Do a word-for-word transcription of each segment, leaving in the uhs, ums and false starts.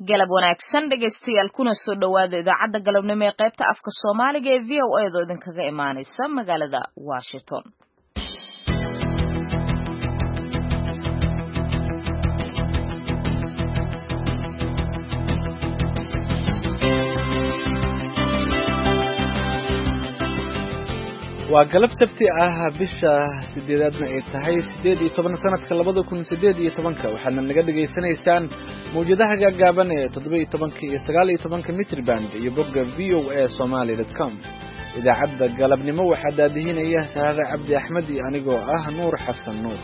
galab wanaagsan dhegaystayaal kuna soo dhawaada idaacadda galabnimo ee qaybta afka Soomaaliga ee V O A da idinkaga imaanaysa magaalada Washington. waa galab sabti ah bisha sideedaadna ay tahay sideed iyo toban sanadka labada kun sideed iyo tobanka waxaadna naga dhageysanaysaan mawjadaha gaagaaban ee toddoba iyo tobanka iyo sagaal iyo tobanka mitir band iyo bogga v o a somali dot com. idaacadda galabnimo waxaa daadihinaya Saare Cabdi Axmed iyo anigoo ah Nuur Xasan Nuur.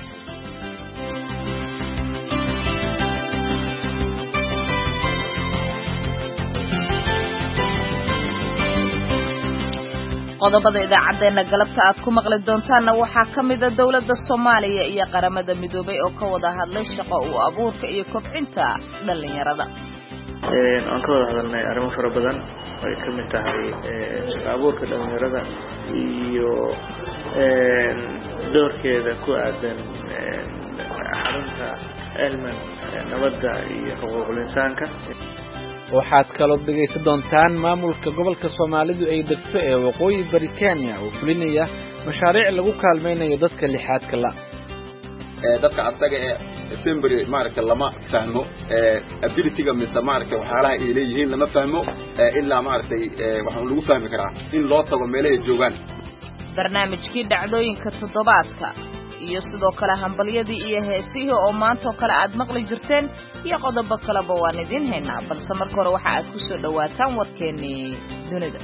qodobada idaacadeena galabta aad ku maqli doontaana waxaa kamid ah dawladda Soomaaliya iyo qaramada midoobay oo ka wada hadlay shaqo u abuurka iyo kobcinta dhalinyarada. ee aan ka wada hadalnay arrimo fara badan oo ay kamid tahay shaqo abuurka dhalinyarada iyo ee doorkeeda ku aadan xarunta Elman nabadda iyo xuquuqul insaanka. waxaad kaloo dhegaysan doontaan maamulka gobolka Soomaalidu ay degto ee waqooyi bari Kenya oo fulinaya mashaariic lagu kaalmaynayo dadka lixaadka la ee dadka asaga ee assembly maarka lama fahmo ee ability-ga mise maarka waxaalaha ay leeyihiin lama fahmo ilaa maartay waxaan lagu fahmi karaa in loo tago meelaha joogan. barnaamijkii dhacdooyinka toddobaadka iyo sidoo kale hambalyadii iyo heesihii oo maanta kale aad maqli jirteen iyo qodobo kale ba waan idin haynaa balse marka hore waxa aad ku soo dhawaataan warkeenii dunida.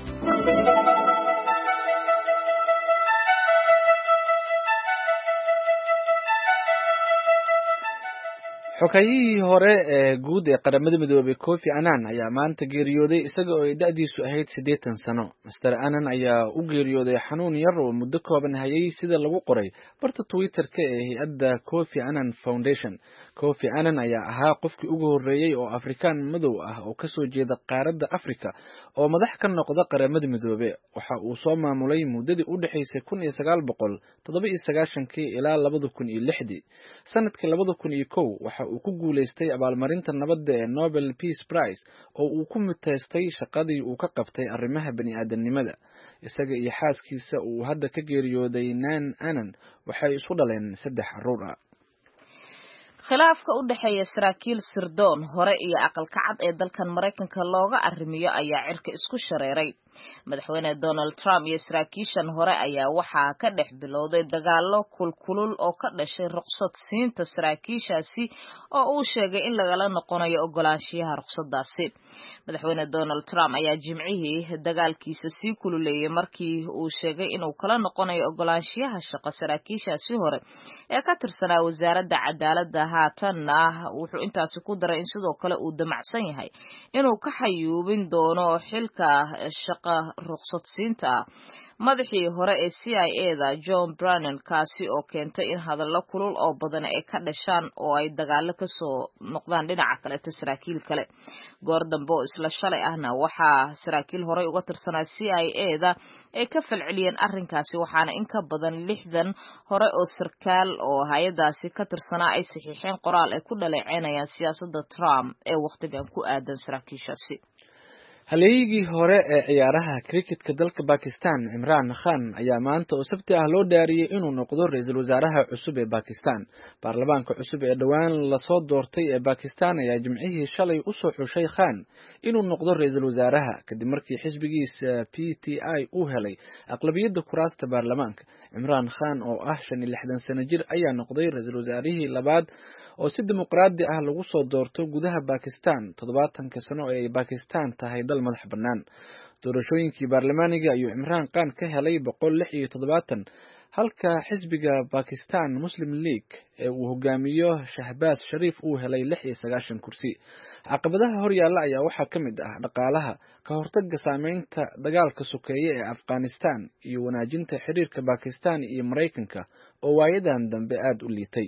xogayihii hore ee guud ee qaramada midoobay Kofi Annan ayaa maanta geeriyooday isaga oo ay da'diisu ahayd siddeetan sano. Mister Annan ayaa u geeriyooday xanuun yar oo muddo kooban hayay sida lagu qoray barta Twitter-ka ee hay'adda Kofi Annan Foundation. Kofi Annan ayaa ahaa qofkii ugu horreeyay oo Afrikaan madow ah oo ka soo jeeda qaaradda Afrika oo madax ka noqda qaramada midoobay. Waxa uu soo maamulay muddadii u dhaxaysay kun iyo sagaal boqol toddoba iyo sagaashan-kii ilaa labada kun iyo lixdii. Sanadkii labada kun iyo kow waxa uu ku guuleystay abaalmarinta nabadda ee Nobel Peace Prize oo uu ku mutaystay shaqadii uu ka qabtay arrimaha bani'aadanimada. isaga iyo xaaskiisa uu hadda ka geeriyooday Nan Annan waxay isku dhaleen saddex carruur ah. khilaafka u dhaxeeya saraakiil sirdoon hore iyo aqalka cad ee dalkan Mareykanka looga arrimiyo ayaa cirka isku shareeray. madaxweyne Donald Trump iyo saraakiishan hore ayaa waxaa ka dhex bilowday dagaallo kulkulul oo ka dhashay ruqsad siinta saraakiishaasi oo uu sheegay in lagala noqonayo ogolaanshiyaha ruqsadaasi. madaxweyne Donald Trump ayaa jimcihii dagaalkiisa sii kululeeyay markii uu sheegay inuu kala noqonayo ogolaanshiyaha shaqo saraakiishaasi hore ee ka tirsanaa wasaaradda cadaaladda. haatanna wuxuu intaasi ku daray in sidoo kale uu damacsan yahay inuu ka xayuubin doono xilka shaqa ruqsad siinta madaxii hore ee C I A da John Brennan kaasi oo keentay in hadallo kulul oo badan ay ka dhashaan oo ay dagaalo ka soo noqdaan dhinaca kale ta saraakiil kale. goor dambe oo isla shalay ahna waxaa saraakiil hore uga tirsanaa C I A da ay ka falceliyeen arrinkaasi waxaana in ka badan lixdan hore oo sarkaal oo hay'adaasi ka tirsanaa ay saxiixeen qoraal ay ku dhaleecaynayaan siyaasadda Trump ee waqtigan ku aadan saraakiishaasi. haleeyigii hore ee ciyaaraha cricketka dalka Pakistan Imran Khan ayaa maanta oo sabti ah loo dhaariyay inuu noqdo ra'iisul wasaaraha cusub ee Pakistan. baarlamaanka cusub ee dhawaan la soo doortay ee Pakistan ayaa jimcihii shalay u soo xushay Khan inuu noqdo ra'iisul wasaaraha kadib markii xisbigiisa P T I uu helay aqlabiyadda kuraasta baarlamaanka. Imran Khan oo ah shan iyo lixdan sano jir ayaa noqday ra'iisul wasaarihii labaad oo si dimuqraadi ah lagu soo doorto gudaha Pakistan toddobaatanka sano ee Pakistan tahay dal madax bannaan. doorashooyinkii baarlamaaniga ayuu Imran Khan ka helay boqol lix iyo toddobaatan halka xisbiga Pakistan Muslim League ee uu hogaamiyo Shahbaz Sharif uu helay lix iyo sagaashan kursi. caqabadaha horyaalla ayaa waxaa ka mid ah dhaqaalaha, ka hortagga saameynta dagaalka sokeeye ee Afghanistan iyo wanaajinta xiriirka Pakistan iyo Mareykanka oo waayadan dambe aad u liitay.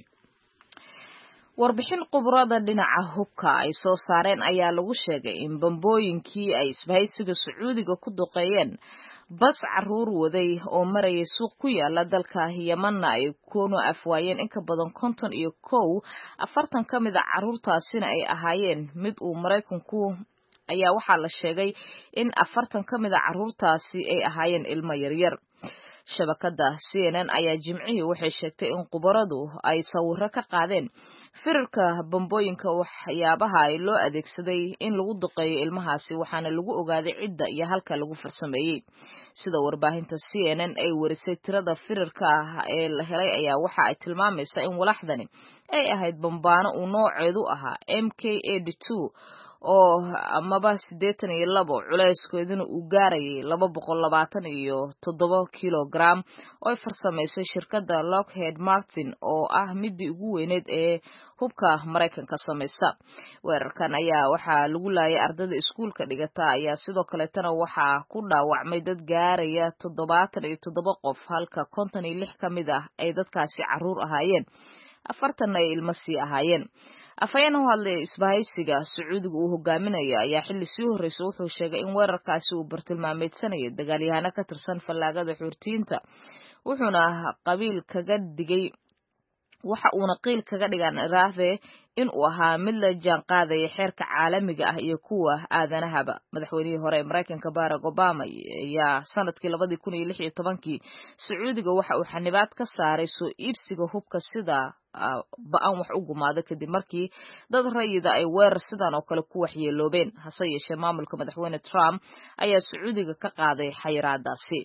warbixin khubarada dhinaca hubka ay soo saareen ayaa lagu sheegay in bambooyinkii ay isbahaysiga Sacuudiga ku duqeeyeen bas caruur waday oo marayay suuq ku yaala dalka Yemenna ay kuna afwaayeen in ka badan konton iyo kow afartan ka mid ah caruurtaasina ay ahaayeen mid uu Mareykanku ayaa waxaa la sheegay in afartan ka mid ah caruurtaasi ay ahaayeen ilmo yaryar. shabakada C N N ayaa jimcihii waxay sheegtay in qubaradu ay sawirro ka qaadeen firarka bambooyinka waxyaabaha ay loo adeegsaday in lagu duqeeyo ilmahaasi waxaana lagu ogaaday cidda iyo halka lagu farsameeyay. sida warbaahinta C N N ay warisay tirada firarka ee la helay ayaa waxa ay tilmaamaysaa in walaxdani ay ahayd bambaano uu nooceedu ahaa M K eighty-two oo amaba siddeetan iyo labo culeyskeeduna uu gaarayay laba boqol labaatan iyo toddoba kilogram oo ay farsameysay shirkadda Lockheed Martin oo ah midii ugu weyneed ee hubka Mareykanka samaysa. weerarkan ayaa waxaa lagu laayay ardayda iskuulka dhigata ayaa sidoo kale tan waxaa ku dhaawacmay dad gaaraya toddobaatan iyo toddoba qof halka konton iyo lix ka mid ah ay dadkaasi caruur ahaayeen afartan ay ilmo sii ahaayeen. afayeen u hadlay isbahaysiga Sacuudiga uu hogaaminayo ayaa xilli sii horeysay wuxuu sheegay in weerarkaasi uu bartilmaameedsanayay dagaalyahano ka tirsan fallaagada Xuutiyiinta wuxuuna qabiil kaga dhigay waxa uuna qiil kaga dhigan raade in uu ahaa mid la jaan qaadaya xeerka caalamiga ah iyo kuwa aadanahaba. madaxweynihii hore ee Mareykanka Barack Obama ayaa sanadkii laba kun iyo lix iyo tobankii Sacuudiga waxa uu xanibaad ka saaray soo iibsiga hubka sida ba'an wax u gumaado kadib markii dad rayida ay weerar sidan oo kale ku waxyeeloobeen. hase yeeshee maamulka madaxweyne Trump ayaa Sacuudiga ka qaaday xayiraadaasi.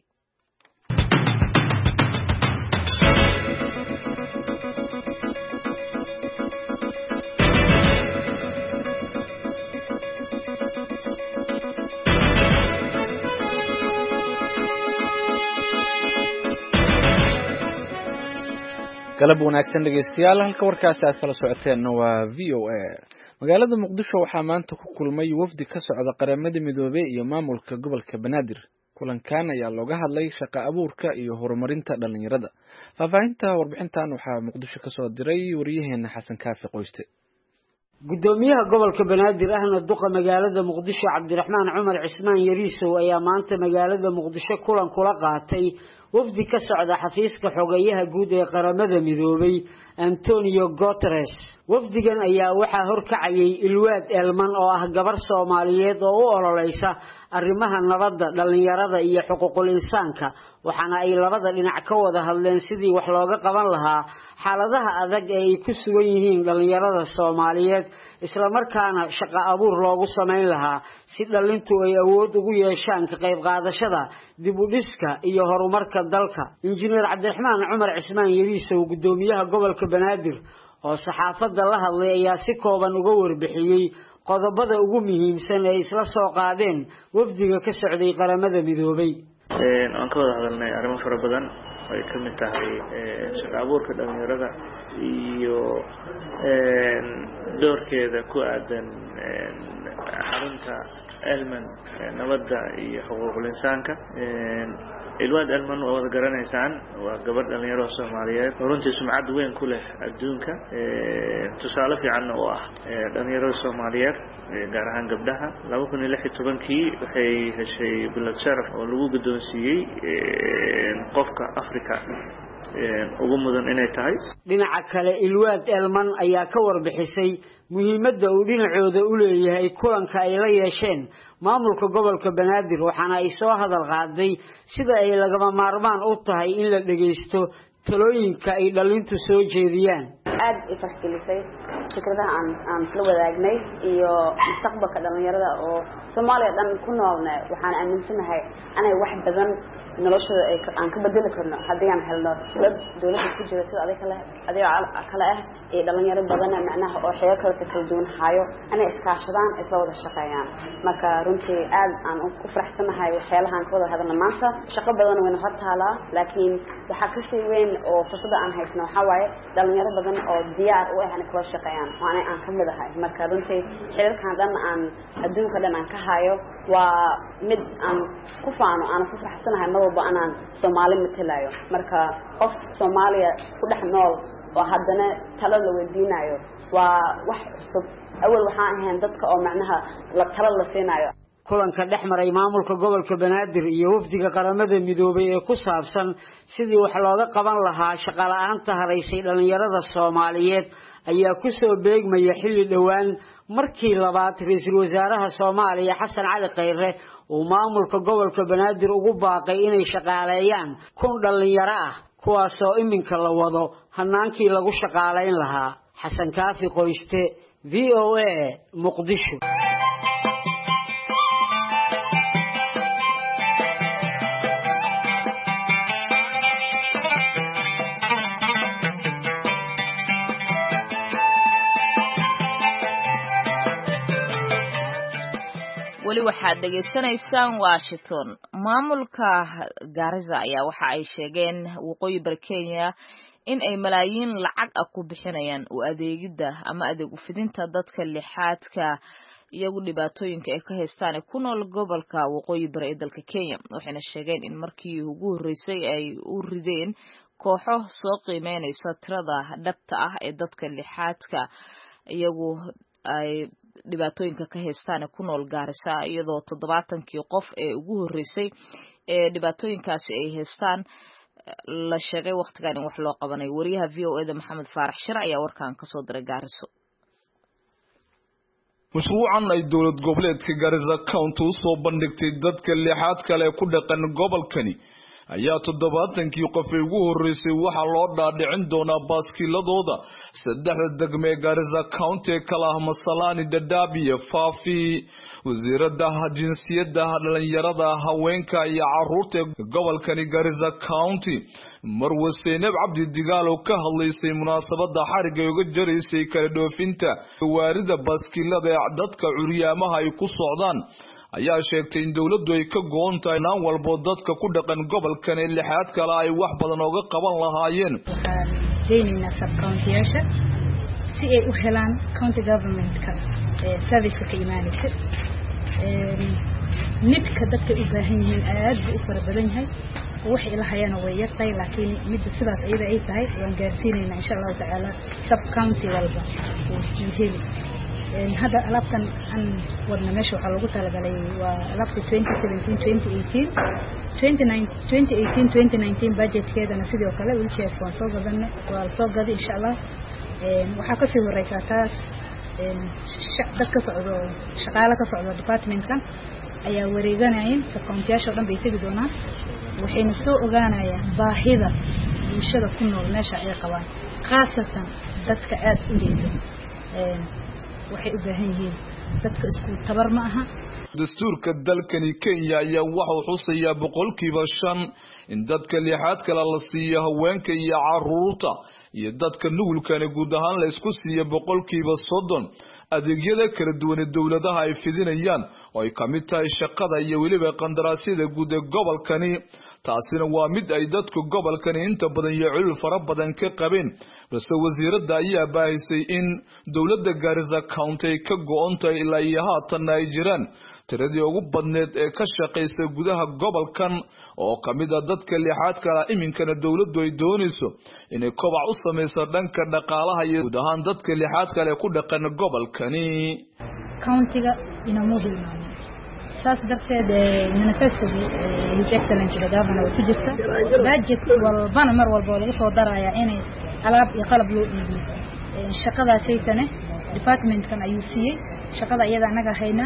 galab wanaagsan dhageystayaal halka warkaasi aad kala socoteen waa V O A. magaalada Muqdisho waxaa maanta ku kulmay wafdi ka socda qaramada midoobay iyo maamulka gobolka Banaadir. kulankan ayaa looga hadlay shaqo abuurka iyo horumarinta dhalinyarada. faahfaahinta warbixintan waxaa Muqdisho ka soo diray wariyaheena Xasan Kaafi Qoyste. gudoomiyaha gobolka Banaadir ahna duqa magaalada Muqdisho Cabdiraxmaan Cumar Cismaan Yariisow ayaa maanta magaalada Muqdisho kulan kula qaatay wafdi ka socda xafiiska xogeyaha guud ee qaramada midoobay Antonio Guterres. wafdigan ayaa waxaa horkacayay Ilwaad Elman oo ah gabar Soomaaliyeed oo u ololeysa arrimaha nabadda dhalinyarada iyo xuquuqul insaanka waxaana ay labada dhinac ka wada hadleen sidii wax looga qaban lahaa xaaladaha adag ee ay ku sugan yihiin dhalinyarada Soomaaliyeed isla markaana shaqo abuur loogu sameyn lahaa si dhalintu ay awood ugu yeeshaan ka qayb qaadashada dib u dhiska iyo horumarka dalka. injineer Cabdiraxmaan Cumar Cismaan Yariisow gudoomiyaha gobolka Banaadir oo saxaafadda la hadlay ayaa si kooban uga warbixiyay qodobada ugu muhiimsan ee isla soo qaadeen wafdiga ka socday qaramada midoobay. een aan ka wada hadalnay arrimo fara badan ay ka mid tahay shaqo abuurka dhalinyarada iyo een doorkeeda ku aadan xarunta Elman nabadda iyo xuquuqul insaanka. een Ilwaad Elman oo wada garanaysaan waa gabar dhalinyaro Soomaaliyeed runtii sumcad weyn ku leh adduunka ee tusaale fiican oo ah dhalinyarada Soomaaliyeed gaar ahaan gabdhaha. laba kun iyo lix iyo tobankii waxay heshay bilad sharaf oo lagu gudoonsiiyay qofka Afrika ugu mudan inay tahay. dhinaca kale Ilwaad Elman ayaa ka warbixisay muhiimadda uu dhinacooda u leeyahay kulanka ay la yeesheen maamulka gobolka Banaadir waxaana ay soo hadal qaaday sida ay lagama maarmaan u tahay in la dhageysto talooyinka ay dhalintu soo jeediyaan. aad ifaxkilisay fikradaha aan aan la wadaagnay iyo mustaqbalka dhalinyarada oo Soomaaliya dhan ku noolna waxaan aaminsanahay inay wax badan noloshooda ay aan ka bedeli karno haddii aan helno dad dawladda ku jira sida adiga kale adiga kale ah ee dhalinyaro badan macnaha oo xeer kale kala duwan hayo inay iskaashadaan isla wada shaqeeyaan. marka runtii aad aan ku faraxsanahay waxyaalahan ka wada hadalna maanta shaqo badan weyn hortaala laakiin waxa ka sii weyn oo fursada aan haysno waxa waaye dhalinyaro badan oo diyaar u ah inay kala shaqeeyaan waana aan ka mid ahay. marka runtii xeerkan dhan aan adduunka dhan aan ka hayo waa mid aan ku faano aan ku faraxsanahay marwalba anaan Soomaali matalayo. marka qof Soomaaliya ku dhex nool oo haddana talo la weydiinayo waa wax cusub. awal waxaan ahayn dadka oo macnaha la talo la siinayo. kulanka dhexmaray maamulka gobolka Banaadir iyo wafdiga qaramada midoobay ee ku saabsan sidii wax looga qaban lahaa shaqo la'aanta haraysay dhalinyarada Soomaaliyeed ayaa ku soo beegmaya xilli dhawaan markii labaad ra'iisul wasaaraha Soomaaliya Xasan Cali Khayre uu maamulka gobolka Banaadir ugu baaqay inay shaqaaleeyaan kun dhalinyaro ah kuwaas oo iminka la wado hanaankii lagu shaqaaleyn lahaa Xasan Kaafi Qoyste V O A Muqdisho wali waxaad dhageysanaysaan Washington maamulka Garissa ayaa waxa ay sheegeen waqooyi bari Kenya in ay malaayiin lacag ah ku bixinayaan u adeegida ama adeeg u fidinta dadka lixaadka iyagu dhibaatooyinka ay ka haystaan ku nool gobolka waqooyi bari ee dalka Kenya waxayna sheegeen in markii ugu horeysay ay u rideen kooxo soo qiimeynaysa tirada dhabta ah ee dadka lixaadka iyagu ay dhibaatooyinka ka haystaan ku nool Garissa iyadoo toddobaatankii qof ee ugu horeysay ee dhibaatooyinkaasi ay haystaan la sheegay waqtigan in wax loo qabanay wariyaha V O A da Maxamed Faarax Shir ayaa warkaan ka soo diray Garissa mashruucan ay dowlad goboleedka Garissa County soo bandhigtay dadka lixaad kale ku dhaqan gobolkani ayaa toddobaatankii qof ee ugu horeysay waxa loo dhaadhicin doonaa baaskiiladooda saddexda degme ee Garissa County kala ah Masalani Dadaab iyo Faafi wasiirada jinsiyadda dhalinyarada haweenka iyo caruurta gobolkani Garissa County Marwo Seenab Cabdi Digaal oo ka hadlaysay munaasabada xariga uga jaraysay kala dhoofinta waarida baaskiilada dadka curyaamaha ay ku socdaan ayaa sheegtay in dawladdu ay ka go'an tahay naan walbo dadka ku dhaqan gobolkan ee lixaad kale ay wax badan uga qaban lahaayeen deynina subcounty-yaasha si ay u helaan county government-ka service ka imaanaysa nidka dadka u baahan yihiin aad u fara badan yahay wax ilahayana way yartay laakiin mid sidaas ayada ay tahay waan gaarsiinayna insha Allah ta'ala subcounty walba oo si heli هذا لابتن أن ودنا ماشي وحلقوا تلاقي ولابت twenty seventeen twenty eighteen twenty eighteen twenty nineteen budget كده نسيدي وكلا ويلشي سبونسر قدنا والسوق قدي إن شاء الله وحكسي الرئيسات دك صعدوا شغالة كصعدوا department كان أي وريجانا عين سكونتياش ودنا بيتجدونا وحين السوق جانا يا باهظة وشذا كنا ماشي أي قوان خاصة دك أس إنجليزي waxay u baahan yihiin dadka isku tabar ma aha dastuurka dalkani Kenya ayaa waxa uu xusayaa boqolkiiba shan in dadka lixaad kala la siiyo haweenka iyo caruurta iyo dadka nugulkana guud ahaan la isku siiyo boqolkiiba soddon adeegyada kala duwan ee dawladaha ay fidinayaan oo ay kamid tahay shaqada iyo waliba qandaraasyada guud ee gobolkani taasina waa mid ay dadku gobolkani inta badan iyo culul fara badan ka qabeen balse wasiirada ayaa baahisay in dawladda Garissa County ka go'an tahay ilaa iyo haatan ay jiraan tiradii ugu badneed ee ka shaqeysa gudaha gobolkan oo kamid ah dadka lixaad kala iminkana dawladdu ay doonayso inay kobac u sameyso dhanka dhaqaalaha iyo guud ahaan dadka lixaad kale ku dhaqan gobolkani county-ga ina muhiim saas darteed manifesto-gi his excellency the governor ku jirta budget walbana mar walba lagu soo darayaa inay alaab iyo qalab loo iibiyo shaqadaasaytana department-kan ayuu siiyay shaqada iyada anaga haynaa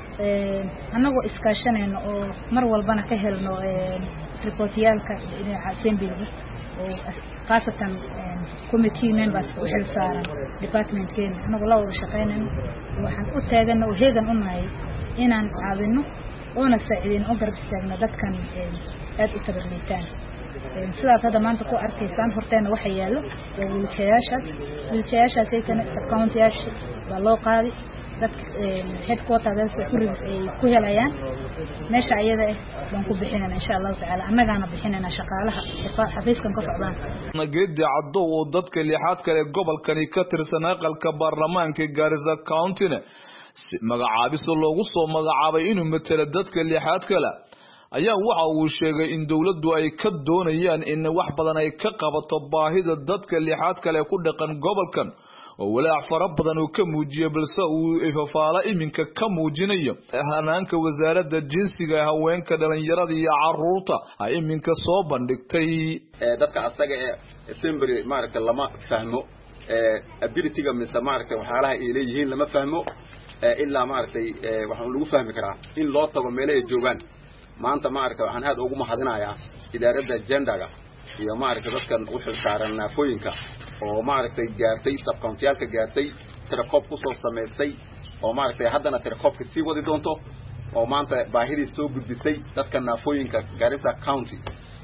anagoo iskaashanayno oo mar walbana ka helno reportyaalka assembly oo qaasatan committee members u xil saaran department-keena anagoo la wada shaqaynayno waxaan u taagana oo heegan u nahay inaan caawino oona saacidin oo garab istaagno dadkan aad u tabarliitaan sidaas hadda maanta ku arkaysaan horteena waxa yaalo wiilchayaashaas wiilchayaashaas ay kana subcounty-yaasha waa loo qaadi dadka headquarters ay ku helayaan meesha ayada ah waan ku bixinayna insha Allah ta'ala annagana bixinayna shaqaalaha xafiiskan ka socdaan nageedi caddo oo dadka lixaad kale gobolkani ka tirsan aqalka baarlamaanka Garissa County-na magacaabis loogu soo magacaabay inuu matala dadka lixaad kale ayaa waxa uu sheegay in dawladdu ay ka doonayaan in wax badan ay ka qabato baahida dadka lixaad kale ku dhaqan gobolkan oo walaac fara badan uu ka muujiyay balse uu ifafaala iminka ka muujinayo hanaanka wasaaradda jinsiga ee haweenka dhalinyarada iyo caruurta ay iminka soo bandhigtay dadka asaga ee assembly maaragtay lama fahmo ability-ga mise maaragtay waxyaalaha ay leeyihiin lama fahmo ilaa maaragtay waxaan lagu fahmi karaa in loo tago meelaha ay joogaan maanta maaragtay waxaan aad ugu mahadinayaa idaaradda genderga iyo maaragtay dadkan u xilsaaran naafooyinka oo maaragtay gaartay subcountyalka gaartay tirakoob ku soo sameysay oo maaragtay haddana tirakoobka sii wadi doonto oo maanta baahidii soo gudbisay dadka naafooyinka Garissa County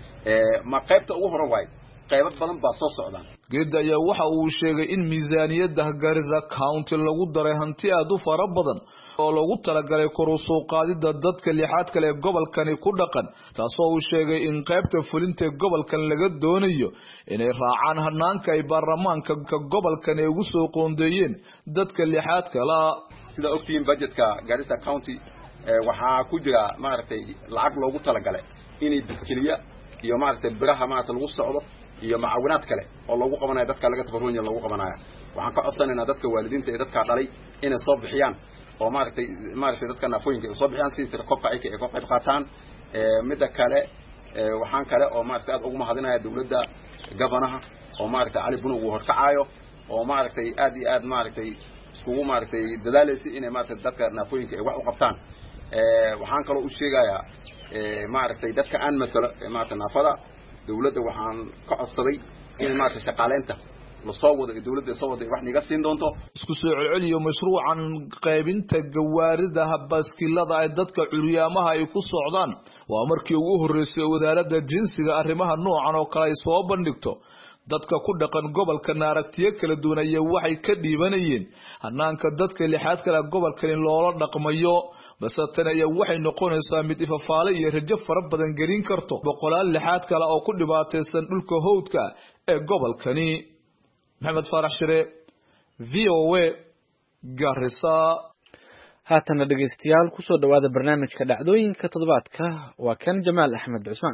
ma qaybta ugu horan waay qaybo badan baa soo socdaan geed ayaa waxa uu sheegay in miisaaniyadda Garissa County lagu daray hanti aad u fara badan oo lagu talagalay kor u soo qaadida dadka lixaad kale ee gobolkani ku dhaqan taasoo uu sheegay in qaybta fulinta gobolkan laga doonayo inay raacaan hanaanka ay baarlamaanka gobolkan ay ugu soo qoondeeyeen dadka lixaad kale sida ogtiin budgetka Garissa County waxaa ku jira maaragtay lacag loogu talagalay inay biskiliya iyo maaragtay biraha maaragtay lagu socdo iyo macaawinaad kale oo lagu qabanayo dadka laga tabarucayo lagu qabanayo waxaan ka codsanaynaa dadka waalidiinta ee dadka dhalay inay soo bixiyaan oo maaragtay maaragtay dadka naafooyinka ay soo bixiyaan si tirakoob ay ka qayb qaataan ee mid kale waxaan kale oo maaragtay aad ugu mahadinayaa dawladda gabanaha oo maaragtay Ali Buno uu horkacaayo oo maaragtay aad iyo aad maaragtay iskugu maaragtay dadaalaysi inay maaragtay dadka naafooyinka ay wax u qabtaan ee waxaan kale u sheegayaa ee maaragtay dadka aan mas'uul maaragtay naafada dawladda waxaan ka codsaday in maaragtay shaqaaleynta la soo wado dawladda soo wado wax niga siin doonto isku soo celceliyo mashruucan qaybinta gawaarida baaskilada ay dadka curyaamaha ay ku socdaan waa markii ugu horeysay wasaaradda jinsiga arrimaha noocan oo kale ay soo bandhigto dadka ku dhaqan gobolka naaragtiyo kala duwan ayaa waxay ka dhiibanayeen hanaanka dadka lixaad kale gobolkan loola dhaqmayo base tan ayaa waxay noqonaysaa mid ifafaale iyo rajo fara badan gelin karto boqolaal lixaad kale oo ku dhibaataysan dhulka howdka ee gobolkani maxamed farax shire V O A Garissa haatana dhageystayaal ku soo dhawaada barnaamijka dhacdooyinka toddobaadka waa kan Jamaal Axmed Cusmaan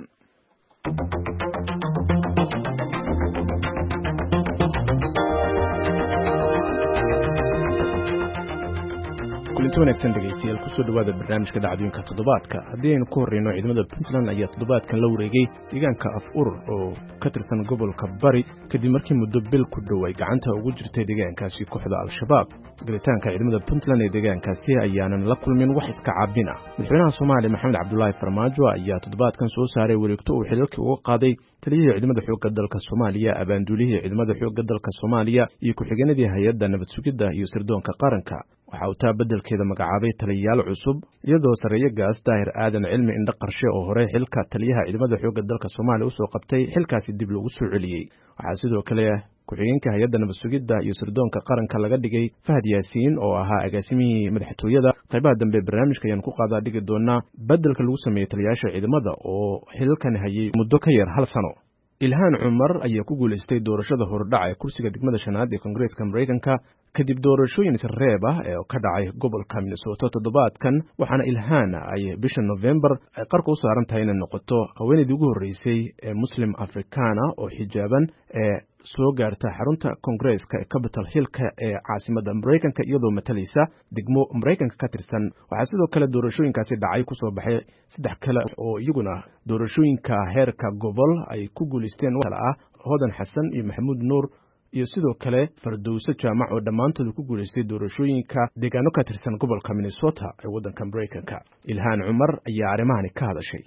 kulanti wanaagsan dhegeystayaal ku soo dhawaada barnaamijka dhacdooyinka toddobaadka haddii aynu ku horreyno ciidamada Puntland ayaa toddobaadkan la wareegay deegaanka af urur oo ka tirsan gobolka bari kadib markii muddo bil ku dhow ay gacanta ugu jirtay deegaankaasi kooxda al-shabaab galitaanka ciidamada Puntland ee deegaankaasi ayaanan la kulmin wax iska caabin ah madaxweynaha Soomaaliya Maxamed Cabdullaahi Farmaajo ayaa toddobaadkan soo saaray wareegto uu xilka uga qaaday taliyihii ciidamada xoogga dalka Soomaaliya abaanduulihii ciidamada xoogga dalka Soomaaliya iyo ku-xigeenadii hay'adda nabad sugidda iyo sirdoonka qaranka waxa uu taa beddelkeeda magacaabay taliyayaal cusub iyadoo sareeyo gaas daahir aadan cilmi indho qarshe oo hore xilka taliyaha ciidamada xoogga dalka Soomaaliya u soo qabtay xilkaasi dib loogu soo celiyey waxaa sidoo kale ku-xigeenka hay'adda nabad sugidda iyo sirdoonka qaranka laga dhigay Fahad Yaasiin oo ahaa agaasimihii madaxtooyada qaybaha dambe barnaamijka ayaan ku qaadaa dhigi doonaa beddelka lagu sameeyey taliyayaasha ciidamada oo xilkan hayay muddo ka yar hal sano Ilhaan Cumar ayaa ku guuleystay doorashada hordhaca ee kursiga degmada shanaad ee Koongareeska Mareykanka kadib doorashooyin isreeb ah ee ka dhacay gobolka Minnesota toddobaadkan waxaana Ilhaan ay bisha November ay qarka u saaran tahay inay noqoto haweeneydii ugu horeysay ee Muslim Afrikaana oo xijaaban ee soo gaarta xarunta Koongareeska ee Capitol Hill-ka ee caasimadda Mareykanka iyadoo matalaysa degmo Mareykanka ka tirsan waxaa sidoo kale doorashooyinkaasi dhacay ku soo baxay saddex kale oo iyaguna doorashooyinka heerka gobol ay ku guuleysteen kala ah Hodan Xasan iyo Maxamuud Nuur iyo sidoo kale Fardowso Jaamac oo dhammaantood ku guuleystay doorashooyinka deegaano ka tirsan gobolka Minnesota ee waddanka Mareykanka Ilhaan Cumar ayaa arrimahan ka hadashay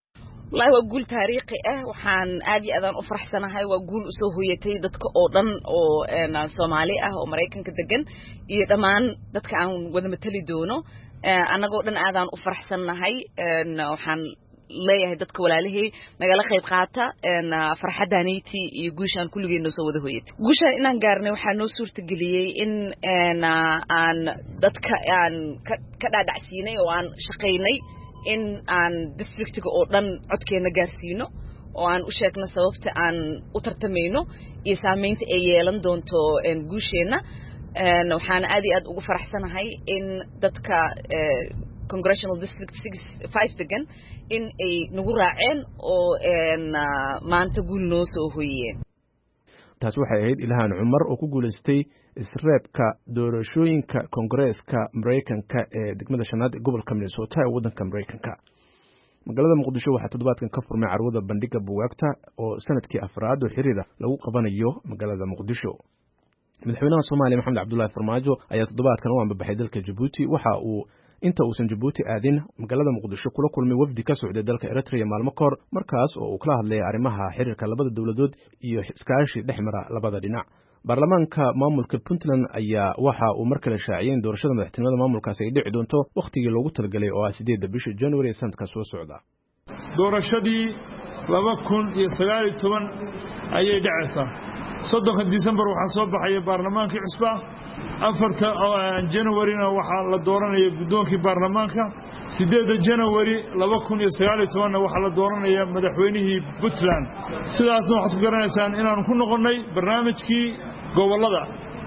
والله وأقول تاريخي إيه وحن أدي أذان أفرح سنة هاي وأقول أسوهيتي دتك أوضن أو أنا سومالي أه وأمريكان كدجن يرمان دتك عن وذا متلي دونه أنا قولن أذان أفرح سنة هاي إنه وحن ليه دتك ولا ليه نقول خيب قاطع إن فرحة دانيتي يجوشان كل جين نسوي ذا هويت جوشان إن قارني وحنو صورة تجليه إن أنا عن دتك عن كذا دعسيني وعن شقيني in aan districtiga oo dhan codkeena gaarsiino oo aan u sheegno sababta aan u tartamayno iyo saameynta ay yeelan doonto guusheena waxaan aad iyo aad ugu faraxsanahay in dadka congressional district five degan in ay nagu raaceen oo maanta guul noo soo hoyeen taasi waxay ahayd ilhaan cumar oo ku guulaystay isreebka doorashooyinka koongareeska maraykanka ee degmada shanaad ee gobolka minnesota ee waddanka maraykanka. magaalada muqdisho waxaa toddobaadkan ka furmay carwada bandhiga buugaagta oo sanadkii afraad oo xiriira lagu qabanayo magaalada muqdisho. madaxweynaha soomaaliya maxamed cabdullaahi farmaajo ayaa toddobaadkan u ambabaxay dalka jabuuti. waxa uu inta uusan jabuuti aadin magaalada muqdisho kula kulmay wafdi ka socday dalka eritrea maalmo kahor, markaas oo uu kala hadlayay arrimaha xiriirka labada dowladood iyo iskaashi dhex mara labada dhinac. baarlamaanka maamulka puntland ayaa waxa uu mar kale shaaciyay in doorashada madaxtinimada maamulkaasi ay dhici doonto wakhtigii loogu talagalay oo ah sideedda bisha january ee sanadka soo socda. doorashadii laba kun iyo sagaal iyo toban ayay dhacaysaa. soddonka disembar waxaa soo baxaya baarlamaankii cusba. afarta januarina waxaa la dooranaya guddoonkii baarlamaanka. sideedda january laba kun iyo sagaal iyo tobanna waxaa la dooranaya madaxweynihii puntland. sidaasna waxaad ku garanaysaan inaanu ku noqonnay barnaamijkii gobollada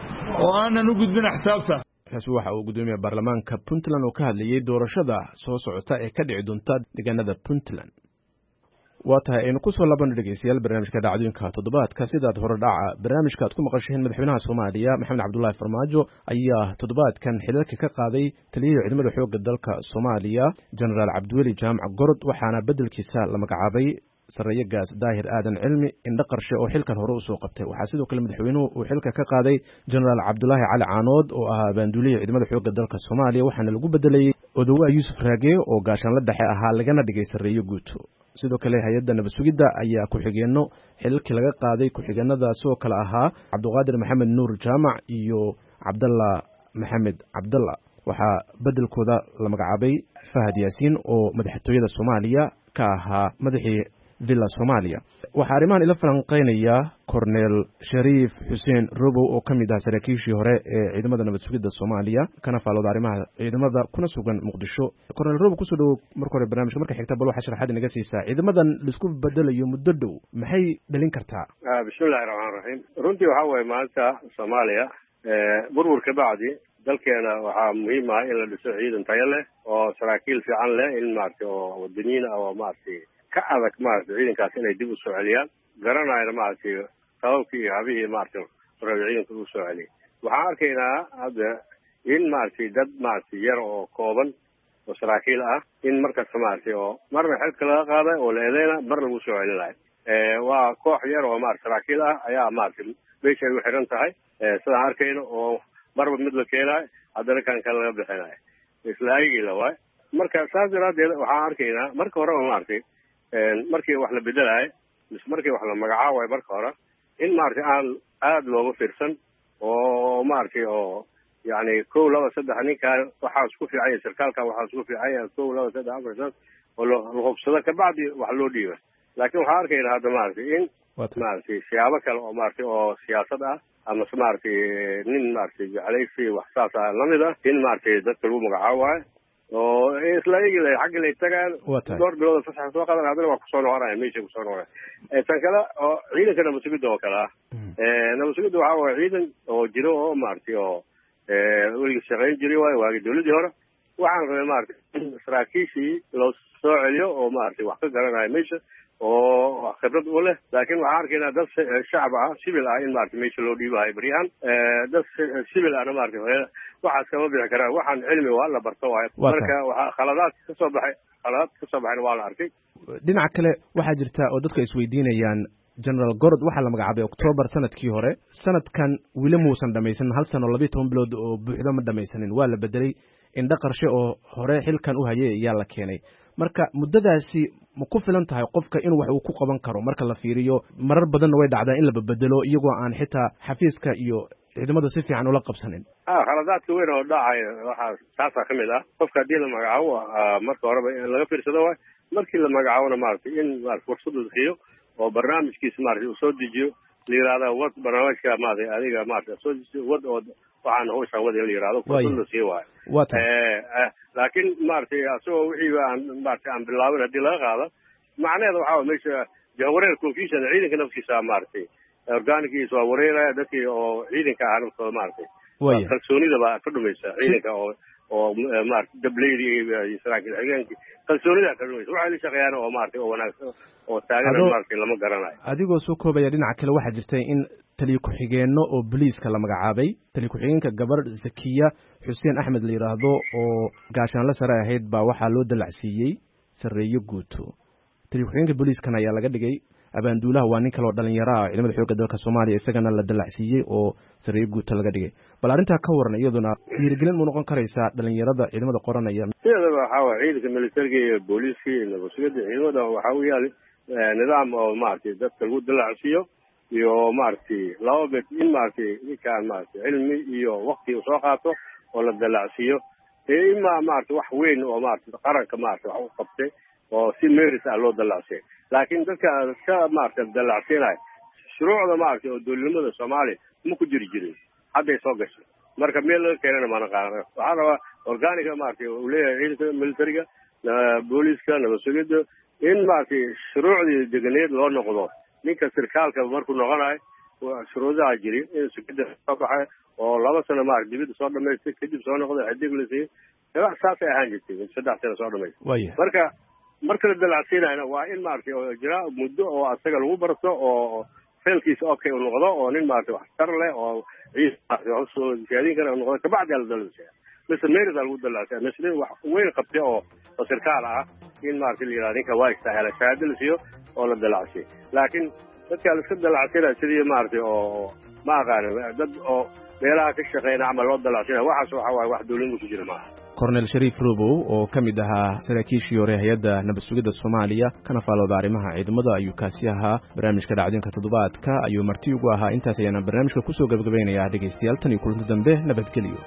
oo aanan u gudbin axsaabta. kaasi waxa uu guddoomiyaha baarlamaanka puntland oo ka hadlayay doorashada soo socota ee ka dhici doonta deegaanada puntland. waa tahay aynu ku soo laabano dhegeystayaal barnaamijka dhacdooyinka toddobaadka. sidaad hore dhaca barnaamijka aad ku maqasheen madaxweynaha soomaaliya maxamed cabdullaahi farmaajo ayaa toddobaadkan xilalka ka qaaday taliyihii ciidamada xoogga dalka soomaaliya jenaraal cabdiweli jaamac gorod, waxaana beddelkiisa la magacaabay sarreeyagaas daahir aadan cilmi indho qarshe oo xilkan hore usoo qabtay. waxaa sidoo kale madaxweynuhu uu xilka ka qaaday jenaraal cabdulaahi cali caanood oo ahaa baanduulihii ciidamada xoogga dalka soomaaliya, waxaana lagu bedelayey odowaa yuusuf raage oo gaashaanla dhexe ahaa lagana dhigay sarreeyo guuto. sidoo kale hay-adda nabad sugidda ayaa ku-xigeenno xilalkii laga qaaday. ku-xigeenadaas oo kale ahaa cabdiqaadir maxamed nuur jaamac iyo cabdalla maxamed cabdalla. waxaa beddelkooda la magacaabay fahad yaasiin oo madaxtooyada soomaaliya ka ahaa madaxii villa soomaaliya. waxaa arrimahan ila falanqeynaya korneel shariif xuseen robow oo ka mid ah saraakiishii hore ee ciidamada nabad sugidda soomaaliya kana faalooda arrimaha ciidamada kuna sugan muqdisho. korneel robow kusoo dhowow marka hore barnaamijka. marka xigta bal waxaa sharaxaad inaga siisaa ciidamadan laisku bedelayo muddo dhow maxay dhalin kartaa? bismillahi raxmaan raxiim. runtii waxaa waye maanta soomaaliya burwur ka bacdi dalkeena waxaa muhiim ah in la dhiso ciidan tayo leh oo saraakiil fiican leh in maaragtay oo wadaniyiin ah oo maaragtay ka adag maaragtay ciidankaas inay dib u soo celiyaan garanayna maaragtay sababkii iyo habihii maaragtay rabay ciidanka u soo celiyay. waxaan arkaynaa hadda in maaragtay dad maaragtay yar oo kooban oo saraakiil ah in markasta maaragtay oo marna xilka laga qaaday oo la eedeyna marna lagu soo celinayo. waa koox yar oo maaragtay saraakiil ah ayaa maaragtay meesha ay u xiran tahay sidaan arkayno oo marba mid la keenayo haddana kan kale laga bixinayo isla ayagii la waay. marka saas daraadeed waxaan arkaynaa marka horeba maaragtay markii wax la bedelayo mise markii wax la magacaabayo marka hore in maaragtay aan aada looga fiirsan oo maaragtay oo yacni kow laba saddex ninkaan waxaa isku fiican yahay sarkaalkan waxaa isku fiican yahay kow laba saddex afar shan oo la hubsado kabacdi wax loo dhiiba. laakiin waxaan arkaynaa hadda maaragtay in maaragtay siyaabo kale oo maaragtay oo siyaasad ah amase maaragtay nin maaragtay jeclaysi wax saas ah lamid ah in maaragtay dadka lagu magacaabayo oo isla ayagii la xagga lay tagaan dhowr bilood fasax soo qadan haddana waa kusoo noqonaya meesha kusoo noqonaya. tan kale oo ciidanka nabad sugidda oo kale ah nabad sugidda waxaa waye ciidan oo jiro oo maaragtay oo weliga shaqayn jiray waayo waagii dawladdii hore. waxaan rabay maaragtay saraakiishii loo soo celiyo oo maaragtay wax ka garanaya meesha oo khibrad u leh. laakiin waxaan arkaynaa dad shacab ah civil ah in maaragtay meesha loo dhiibahayo baryahan dad civil ahna maaragtay waxaas kama bixi karaan. waxaan cilmi waa la barto waayo. marka waxaa khaladaad ka soo baxay khaladaad ka soo baxayna waa la arkay. dhinaca kale waxaa jirta oo dadka isweydiinayaan jenaraal gorod waxaa la magacaabay oktoobar sanadkii hore. sanadkan weli muusan dhamaysanin hal sano labiiyo toban bilood oo buuxda ma dhamaysanin. waa la bedelay indho qarshe oo hore xilkan u hayay ayaa la keenay. marka muddadaasi ma ku filan tahay qofka inuu wax uu ku qaban karo marka la fiiriyo? marar badanna way dhacdaa in la babedelo iyagoo aan xitaa xafiiska iyo ciidamada si fiican ula qabsanin. ah khaladaadka weyn oo dhacaya waxaa taasaa ka mid ah qofka haddii la magacaabo marka horeba laga fiirsado waay. markii la magacaabona maaragtay in maarata fursad la siiyo oo barnaamijkiisa maaragtay uu soo dejiyo la yihahda wad barnaamijka maaragtay adiga maaragtay soo dejiyo wad oo waxaan hawshaan wada in la yihahdo fursad la siiyo waayo. laakiin maaragtay asagoo wixii aan maaragtay aan bilaabin haddii laga qaado macnaheeda waxaa meesha jahwareer confusion ciidanka naftiisa maaragtay organigiisa waa wareeraya dadkii oo ciidanka ahaa naftooda maaragtay kalsoonida baa ka dhumaysa ciidanka oo oo maaragtay dableydi iyo saraakiil xigeenkii kalsoonida ka dhumaysa waxay la shaqeeyaan oo maaragtay oo wanaagsan oo taageera maaragtay lama garanayo. adigoo soo koobaya dhinaca kale waxaa jirtay in taliye ku-xigeenno oo booliiska la magacaabay taliye ku-xigeenka gabar zakiya xuseen axmed la yidhaahdo oo gaashaanle sare ahayd baa waxaa loo dalacsiiyey sarreeyo guuto taliye ku-xigeenka booliiskan ayaa laga dhigay abaanduulaha waa nin kaloo dhalinyaro ah ciidamada xoogga dalka soomaaliya isagana la dalacsiiyey oo sarreeyo guuto laga dhigay bal arrintaa ka waran iyaduna dhiirigelin mu noqon karaysaa dhalinyarada ciidamada qoranaya sideedaba waxaa waay ciidanka militariga iyo booliiska iyo nabadsugyada ciidamada waxaa u yaali nidaam oo maaragtay dadka lagu dalacsiiyo iyo maaragtay laba bed in maaragtay ninkaan maaragtay cilmi iyo wakti uu soo qaato oo la dalacsiiyo ee ima maaragtay wax weyn oo maaragtay qaranka maaragtay wax u qabtay oo si meris ah loo dalacsiyay laakiin dadka ka maaragtay dalacsiinaya shuruucda maaragtay oo dowladnimada soomaaliya ma ku jiri jirin hadday soo gashay marka meel laga keenana maana qaadan waxaa rabaa organiga maaragtay uu leeyahay ciidanka militariga booliiska nabadsugyada in maaragtay shuruucdii deganeed loo noqdo ninka sirkaalka markuu noqonayo shuruudaha jiri in sugida soo baxay oo laba sano maaragtay dibadda soo dhamaystay kadib soo noqday xidig la siiyey saasay ahaan jirtay saddex sano soo dhamaystay marka marka la dalacsiinayna waa in maaragtay oo jira muddo oo asaga lagu barto oo feelkiisa okay uu noqdo oo nin maaragtay wax tar leh oo ciis maaragtay wax soo siyaadin kara noqdo kabacdi la dalacsiyaa mise meerid lagu dalacsiyaa mise wax weyn qabtay oo oo sirkaal ah in maaragtay la yiraahdo ninka waa istaahela shahaado la siiyo oo la dalacsiyo laakiin dadka la iska dalacsiinaya sidii maaragtay oo ma aqaan dad oo meelaha ka shaqeynaya ama loo dalacsiinaya waxaas waxa waaye wax dowladnimo ku jira maaha kornel shariif robow oo ka mid ahaa saraakiishii hore hay-adda nabad sugidda soomaaliya kana faalooda arrimaha ciidamada ayuu kaasi ahaa barnaamijka dhacdooyinka toddobaadka ayuu marti ugu ahaa intaas ayaana barnaamijka kusoo gabagabaynayaa dhegaystayaal tan iyo kulanti dambe nabadgelyo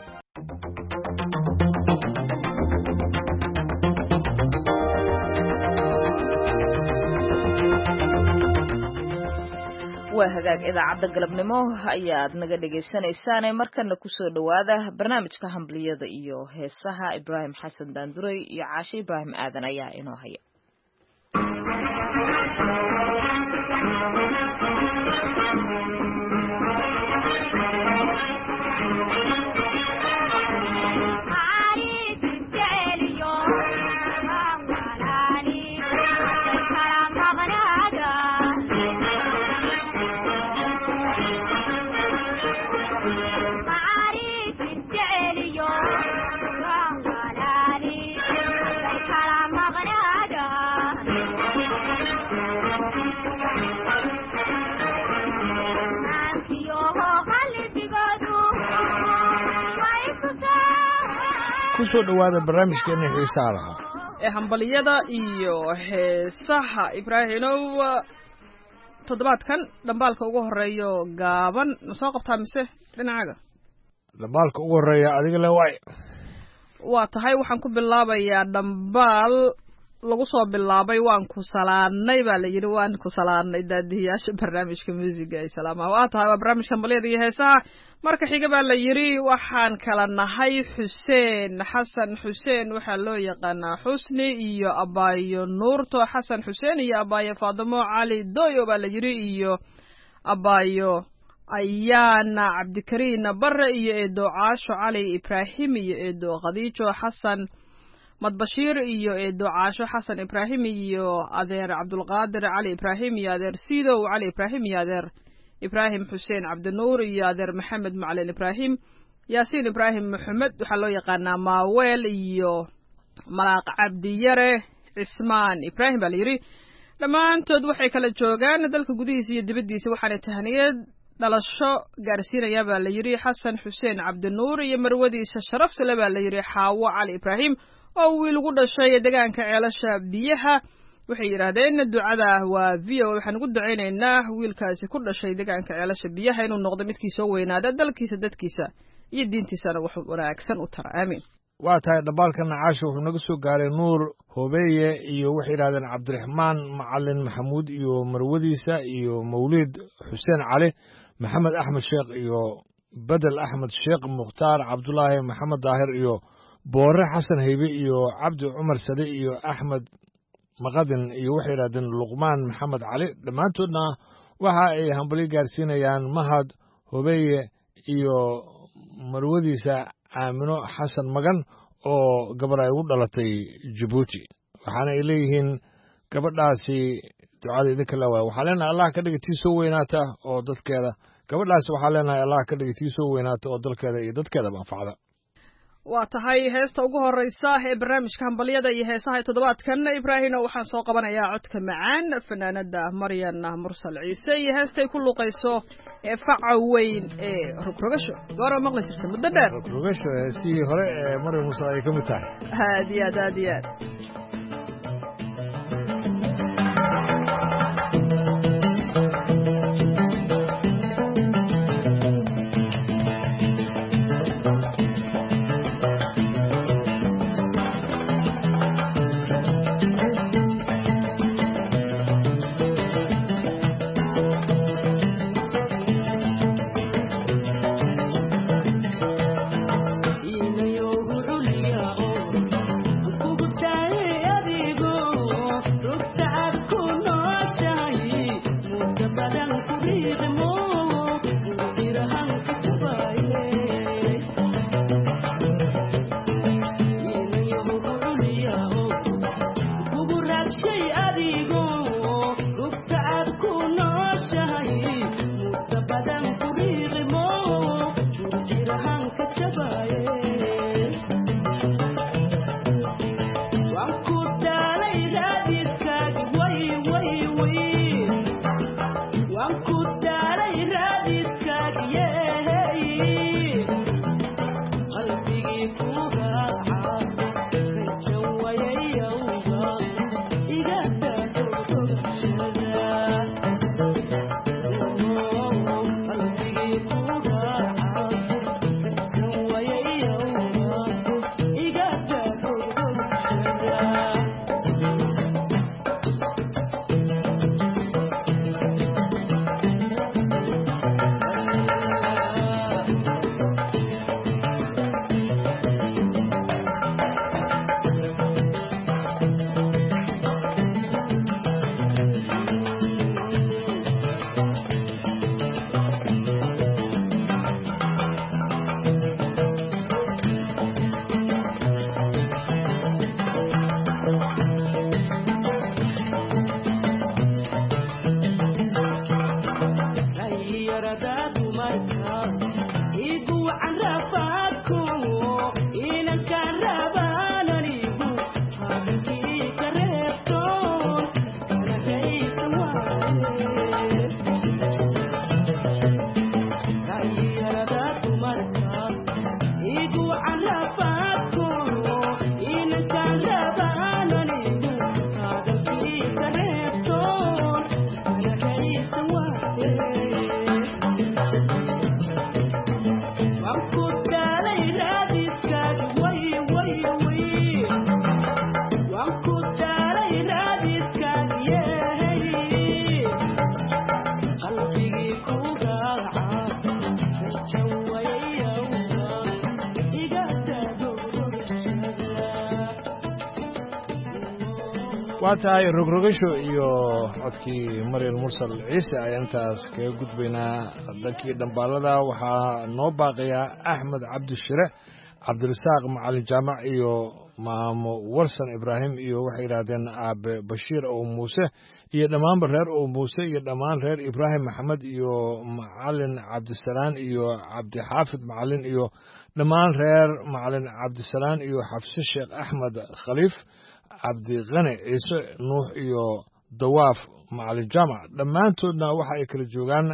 waa hagaag idaacadda galabnimo ayaad naga dhegaysanaysaane markana kusoo dhowaada barnaamijka hambaliyada iyo heesaha ibraahim xasan daanduray iyo caashe ibraahim aadan ayaa inoo haya kusoo dhawaada barnaamijkeena xiisaha lahaa ee hambaliyada iyo heesaha ibraahimow toddobaadkan dhambaalka ugu horeeyo gaaban ma soo qabtaa mise dhinacaaga dhambaalka ugu horeeya adiga le waay waa tahay waxaan ku bilaabayaa dhambaal lagu soo bilaabay waan ku salaanay baa la yidhi waan ku salaanay daadihiyaasha barnaamijka muusiga ay salaamaha waa tahay waa barnaamijka hambaliyada iyo heesaha marka xiga baa la yidhi waxaan kala nahay xuseen xasan xuseen waxaa loo yaqaanaa xusni iyo abaayo nuurto xasan xuseen iyo abaayo faadimo cali doyo baa la yidhi iyo abaayo ayaana cabdikariin bare iyo eedo caasho cali ibraahim iyo eedo khadiijo xasan madbashiir iyo eedo caasho xasan ibraahim iyo adeer cabdulqaadir cali ibraahim iyo adeer siidow cali ibraahim iyo adeer ibraahim xuseen cabdinuur iyo adeer maxamed macalin ibraahim yaasiin ibraahim maxamed waxaa loo yaqaanaa maaweel iyo malaaq cabdiyare cismaan ibraahim baa la yidhi dhammaantood waxay kala joogaan dalka gudihiisa iyo dibaddiisa waxaana tahniyad dhalasho gaarsiinayaa baa la yidhi xasan xuseen cabdinuur iyo marwadiisa sharafsale baa la yidhi xaawo cali ibraahim oo wiil ugu dhashay deegaanka ceelasha biyaha waxay yidhaahdeen ducada waa v o waxaan ugu ducaynaynaa wiilkaasi ku dhashay deegaanka ceelasha biyaha inuu noqdo midkii soo weynaada dalkiisa dadkiisa iyo diintiisana wax wanaagsan u tara aamiin waa tahay dhambaalka nacaasha wuxuu naga soo gaaray nuur hobeeye iyo waxay yidhahdeen cabdiraxmaan macalin maxamuud iyo marwadiisa iyo mawliid xuseen cali maxamed axmed sheekh iyo bedel axmed sheekh mukhtaar cabdulaahi maxamed daahir iyo boore xasan haybe iyo cabdi cumar sade iyo axmed maqadin iyo waxay yidhahdeen luqmaan maxamed cali dhammaantoodna waxa ay hambalyo gaarsiinayaan mahad hobeeye iyo marwadiisa aamino xasan magan oo gabar ay ugu dhalatay jabuuti waxaana ay leeyihiin gabadhaasi ducada idinka la waaya waxaa leenaha allah ka dhiga tii soo weynaata oo dadkeeda gabadhaas waxaa leenahay allah ka dhigay tii soo weynaata oo dalkeeda iyo dadkeedaba anfacda waa tahay heesta ugu horeysa ee barnaamijka hambalyada iyo heesaha toddobaadkan ibraahino waxaan soo qabanayaa codka macaan fanaanada maryan mursal ciise iyo heestay ku luuqayso ee faca weyn ee rogrogasho goora maqli jirta muddo dheer rogrogasho heesihii hore ee maryan mursal ay ka mid tahay aad iyo aad aad iyo aad waa tahay rogrogasho iyo codkii maryan mursal ciise ayaan intaas kaga gudbaynaa dhankii dhambaalada waxaa noo baaqayaa axmed cabdishire cabdirasaaq macalin jaamac iyo maamo warsan ibraahim iyo waxay yidhaahdeen aabe bashiir ow muuse iyo dhammaanba reer ow muuse iyo dhammaan reer ibraahim maxamed iyo macalin cabdisalaan iyo cabdixaafid macalin iyo dhammaan reer macalin cabdisalaan iyo xafse sheekh axmed khaliif cabdiqani ciise nuux iyo dawaaf macalin jaamac dhammaantoodna waxa ay kala joogaan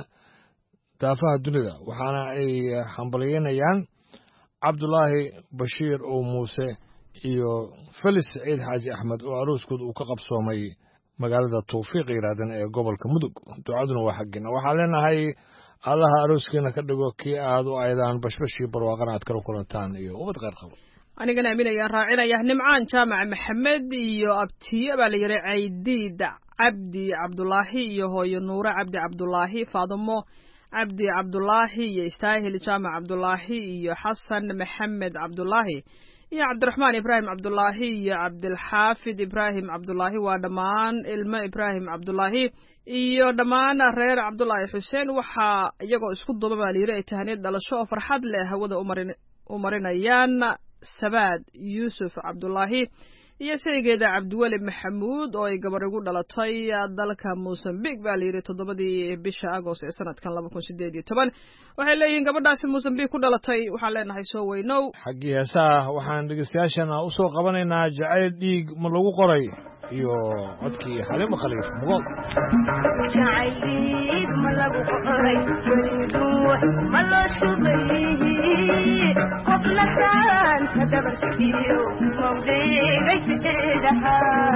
daafaha dunida waxaana ay hambalyeynayaan cabdulaahi bashiir ow muuse iyo felis saciid xaaji axmed oo arooskooda uu ka qabsoomay magaalada tawfiiq yidhaahdeen ee gobolka mudug ducaduna waa xaggeena waxaan leenahay allaha arooskeena ka dhigo kii aad u aydaan bashbashii barwaaqana aad kala kulantaan iyo ubad kheyr qabo anigana aaminayaan raacinaya nimcaan jaamac maxamed iyo abtiye baa la yidhi caydiid cabdi cabdulaahi iyo hooyo nuure cabdi cabdulaahi faadimo cabdi cabdulaahi iyo istaahil jaamac cabdulaahi iyo xasan maxamed cabdulaahi iyo cabdiraxmaan ibraahim cabdulaahi iyo cabdilxaafid ibraahim cabdulaahi waa dhammaan ilmo ibraahim cabdulaahi iyo dhammaan reer cabdulaahi xuseen waxaa iyagoo isku duuba baa la yidhi ay tahaniyad dhalasho oo farxad leh hawada umarin u marinayaan sabaad yuusuf cabdulaahi iyo saygeeda cabdiweli maxamuud oo ay gabar igu dhalatay dalka Mozambique baa la yiri toddobadii bisha Agost ee sanadkan laba kun sideed iyo toban waxay leeyihiin gabadhaasi Mozambique ku dhalatay waxaan leenahay soo weynow xaggii heesaha waxaan dhegeystayaashana u soo qabanaynaa jacayl dhiig ma lagu qoray iyo codkii Xaliimo Khaliif Mugool jacayl dhiig ma lagu qoray ma loo shubay qofna kaan ka dabarkiyo mawdeegay sideedaha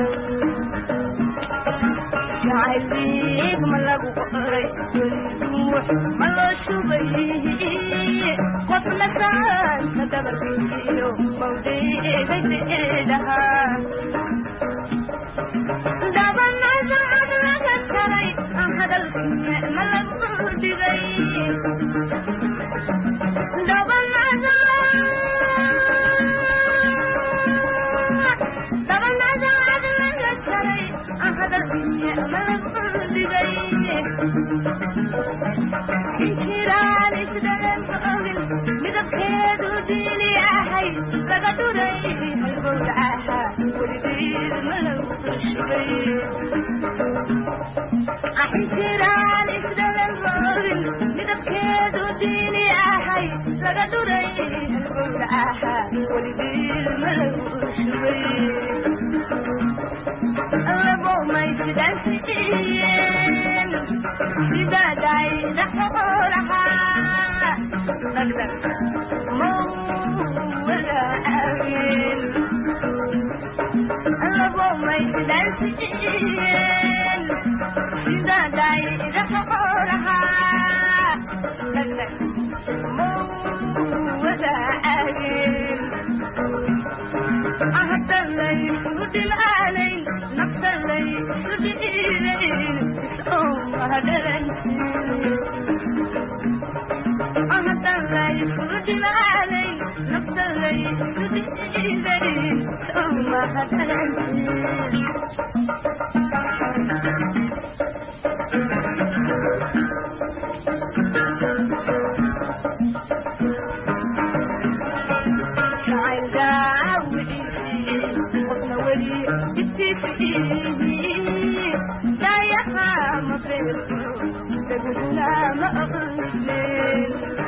jacayl dhiig ma lagu qoray ma loo shubay qofna kaan ka dabarkiyo mawdeegay sideedaha dabana saad laga taray hadalkiina ma lagu dhigay dabana dabana saad laga taray hadalkiina ma lagu dhigay injiraan isdhalan ogin midabkeedu diini ahay laga dhuray halgowdaha weligeed ma lagu tushbay injiraan isdhalan ogin midabkeedu diini ahay laga dhuray halgowdaha weligeed ma lagu tushbay labo may sidaan siiyeen sidaday dhaxoolaha nagdan mawla amin labo may sidaan siiyeen sidaday dhaxoolaha nagdan mawla amin أهدلي سودلاني نفسلي سوديني أم هدلني أهدلي سودلاني نفسلي سوديني أم هدلني لا يخام فيه تقولنا ما أغنين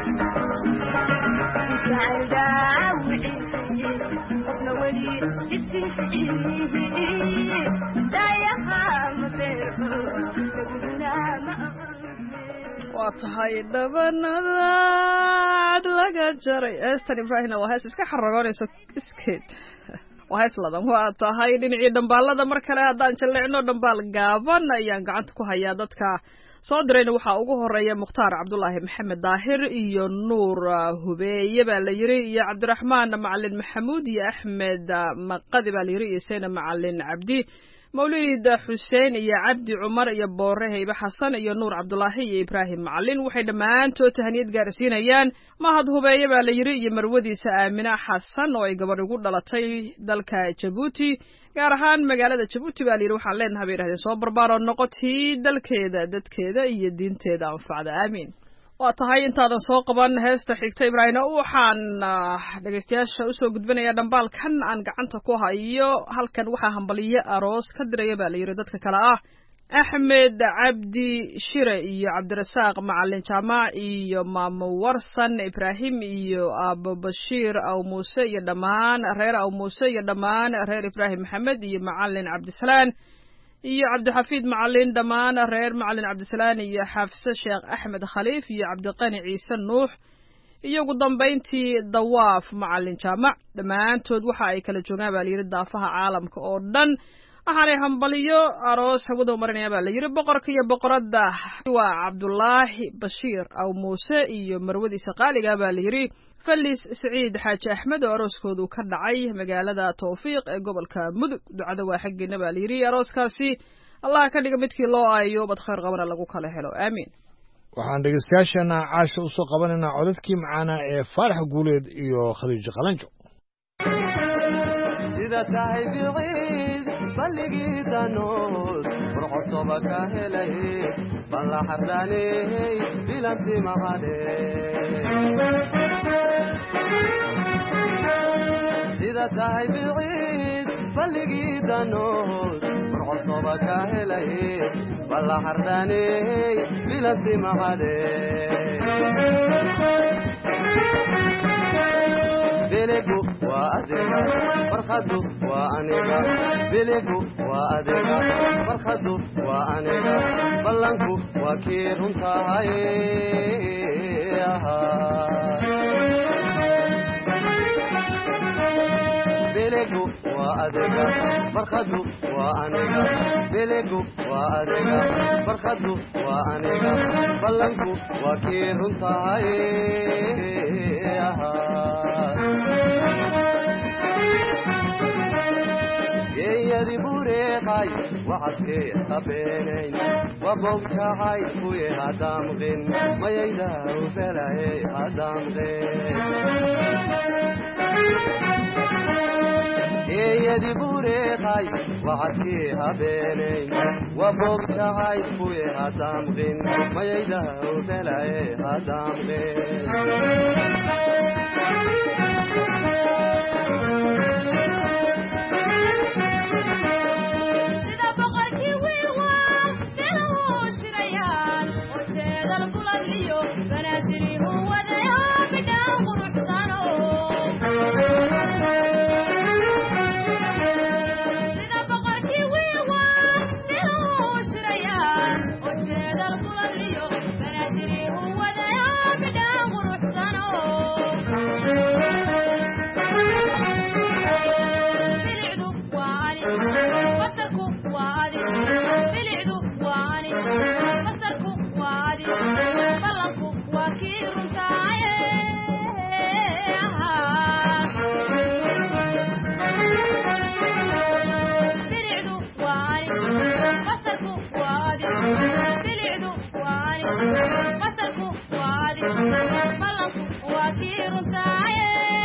جعل داوعي نولي لا يخام فيه تقولنا ما أغنين وطهي دبناد لقى جري استني إبراهيم وهاس اسكا حرقوني اسكت وهيسلada waa tahay dhinacii dhambaalada mar kale haddaan jalleecno dhambaal gaaban ayaan gacanta ku hayaa dadka soo dirayna waxaa ugu horeeya Mukhtaar Cabdullaahi Maxamed Daahir iyo Nuur Hubeeye baa la yiri iyo Cabdiraxmaan Macalin Maxamuud iyo Axmed Maqadi baa la yiri iyo Seyna Macalin Cabdi موليد حسين يا عبد عمر يا بوره يا حسن يا نور عبد الله يا إبراهيم معلن وحي دمان تو تهنيد جارسين أيان ما هاد هو بيا باليري يا مرودي سامنا حسن ويجبر يقول دلتي دلك جبوتي gaarahaan magaalada Djibouti baa liir waxaan leenahay beeraha soo barbaaro noqotay dalkeeda dadkeeda iyo diinteeda anfacda aamin waa tahay intaadan soo qaban heesta xigta Ibraahim waxaan dhageystayaasha u soo gudbinayaa dhambaalkan aan gacanta ku hayo halkan waxa hambaliye aroos ka diraya baa liir dadka kala ah Ahmed Abdi Shire iyo Cabdirasaaq Macalin Jaamac iyo Maamo Warsan Ibrahim iyo Abu Bashir aw Muuse iyo dhamaan reer aw Muuse iyo dhamaan reer Ibrahim Maxamed iyo Macalin Cabdisalaan iyo Cabdixafiid Macalin dhamaan reer Macalin Cabdisalaan iyo Xafsa Sheekh Ahmed Khaliif iyo Cabdiqani Ciise Nuux iyo ugu dambeyntii Dawaaf Macalin Jaamac dhamaantood waxa ay kala joogaan baa liir daafaha caalamka oo dhan waxaan hambaliyo aroos hawada marinaya baa la yiri boqorka iyo boqorada waa Cabdullaahi Bashiir aw Muuse iyo marwadiisa qaaliga baa la yiri Falis Saciid Xaaji Axmed oo arooskoodu ka dhacay magaalada Tawfiiq ee gobolka Mudug ducada waa xageena baa la yiri arooskaasi Allah ka dhigo midkii loo aayo bad khayr qabana lagu kala helo aamin waxaan dhageystayaashana caasha u soo qabanayna codadkii macaana ee Faarax Guuleed iyo Khadiija Qalanjo sida taaybiid baligi danood burqosoba ka helay balla xardaanay bilanti maqade sida taaybiid balligii danood burcosoba ka helay balla xardhaney bilanti maqade biligu waa adiga farkhadu waa aniga biligu waa adiga farkhadu waa aniga ballanku waa kii runtahay biligu waa adiga farkhadu waa aniga biligu waa adiga farkhadu waa aniga ballanku waa kii runtahay geeyadi bureeqay wacadkee habeenayn wabogtahay kuye hadamqin mayaydaw belaye hadamqin geeyadi bureeqay wacadkee habeenayn wabogtahay kuye hadamqin mayaydaw belaye hadamqin sida boqorkii wiilwaa beelahuu shirayaan oo jeedal buladliyo banaadiri uu wadayaa bidhaan quruxsano sida boqorkii wiilwaa beelahuu shirayaan oo jeedal buladliyo banaadiri uu wadayaa bidhaan quruxsano basarku waa adi bilicdu waa ani basarku waa adi ballanku waa kii runtaaye bilicdu waa ani basarku waa adi bilicdu waa ani basarku waa adi ballanku waa kii runtaaye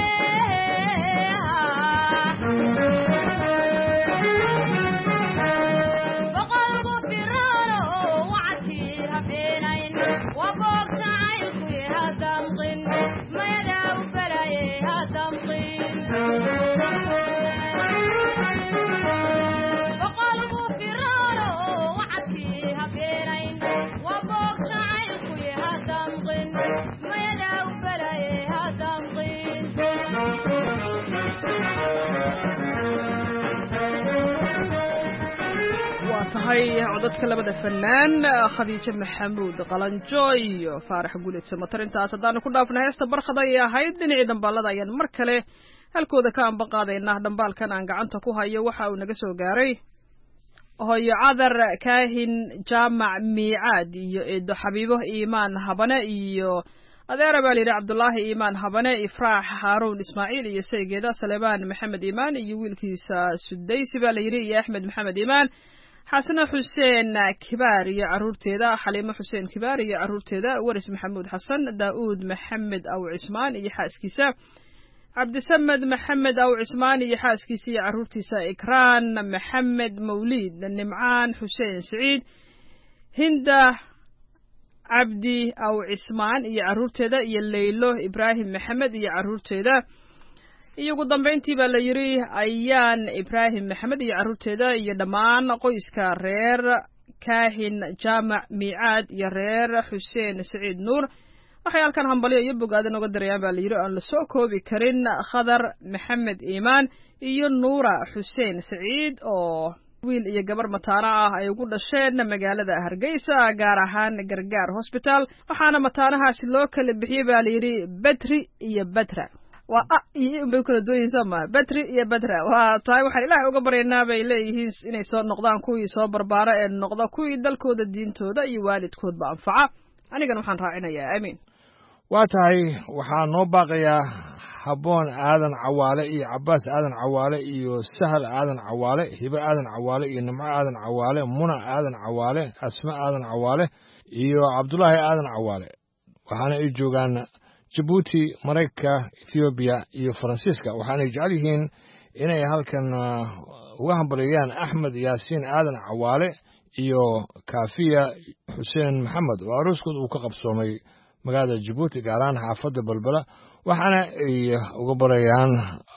tahay codadka labada fanaan khadiijo maxamuud qalanjo iyo faarax guuled samatar intaas haddaanu ku dhaafna heesta barkhad ayay ahayd dhinacii dhambaalada ayaan mar kale halkooda ka anba qaadaynaa dhambaalkan aan gacanta ku hayo waxa uu naga soo gaaray hooyo cadar kaahin jaamac miicaad iyo eedo xabiibo iimaan habane iyo adeera baa layidhi cabdulaahi iimaan habane ifraax haaruun ismaaciil iyo saygeeda saleebaan maxamed iimaan iyo wiilkiisa sudaysi baa layidhi iyo axmed maxamed iimaan xasano xuseen kibaar iyo caruurteeda xaliimo xuseen kibaar iyo caruurteeda waris maxamuud xasan daa'uud maxamed aw cismaan iyo xaaskiisa cabdisamed maxamed aw cismaan iyo xaaskiisa iyo caruurtiisa ikraan maxamed mawliid nimcaan xuseen siciid hinda cabdi aw cismaan iyo caruurteeda iyo leylo ibraahim maxamed iyo caruurteeda iyo ugu dambayntii baa la yidhi ayaan ibraahim maxamed iyo caruurteeda iyo dhammaan qoyska reer kaahin jaamac miicaad iyo reer xuseen siciid nuur waxay halkan hambalyo iyo bogaadan oga darayaan baa la yidhi aan la soo koobi karin khadar maxamed iimaan iyo nuura xuseen siciid oo wiil iyo gabar mataano ah ay ugu dhasheen magaalada hargeysa gaar ahaan gargaar hosbitaal waxaana mataanahaasi loo kala bixiyey baa la yidhi betri iyo betra waa a iyo in bay u kala duwan yihiin soo maa betri iyo betra waa tahay waxaan ilaahay uga baryaynaa bay leeyihiin inay soo noqdaan kuwii soo barbaara ee noqda kuwii dalkooda diintooda iyo waalidkoodba anfaca anigana waxaan raacinayaa aamiin waa tahay waxaa noo baaqayaa habboon aadan cawaale iyo cabbaas aadan cawaale iyo sahal aadan cawaale hibo aadan cawaale iyo nimco aadan cawaale muna aadan cawaale asma aadan cawaale iyo cabdulaahi aadan cawaale waxaana ay joogaan jabuuti maraykanka ethoobiya iyo faransiiska waxaanay jecel yihiin inay halkan uga hambalyeeyaan axmed yaasiin aadan cawaale iyo kaafiya xuseen maxamed oo arooskood uu ka qabsoomay magaalada jabuuti gaar ahaan xaafadda balbala waxaana ay uga barayaan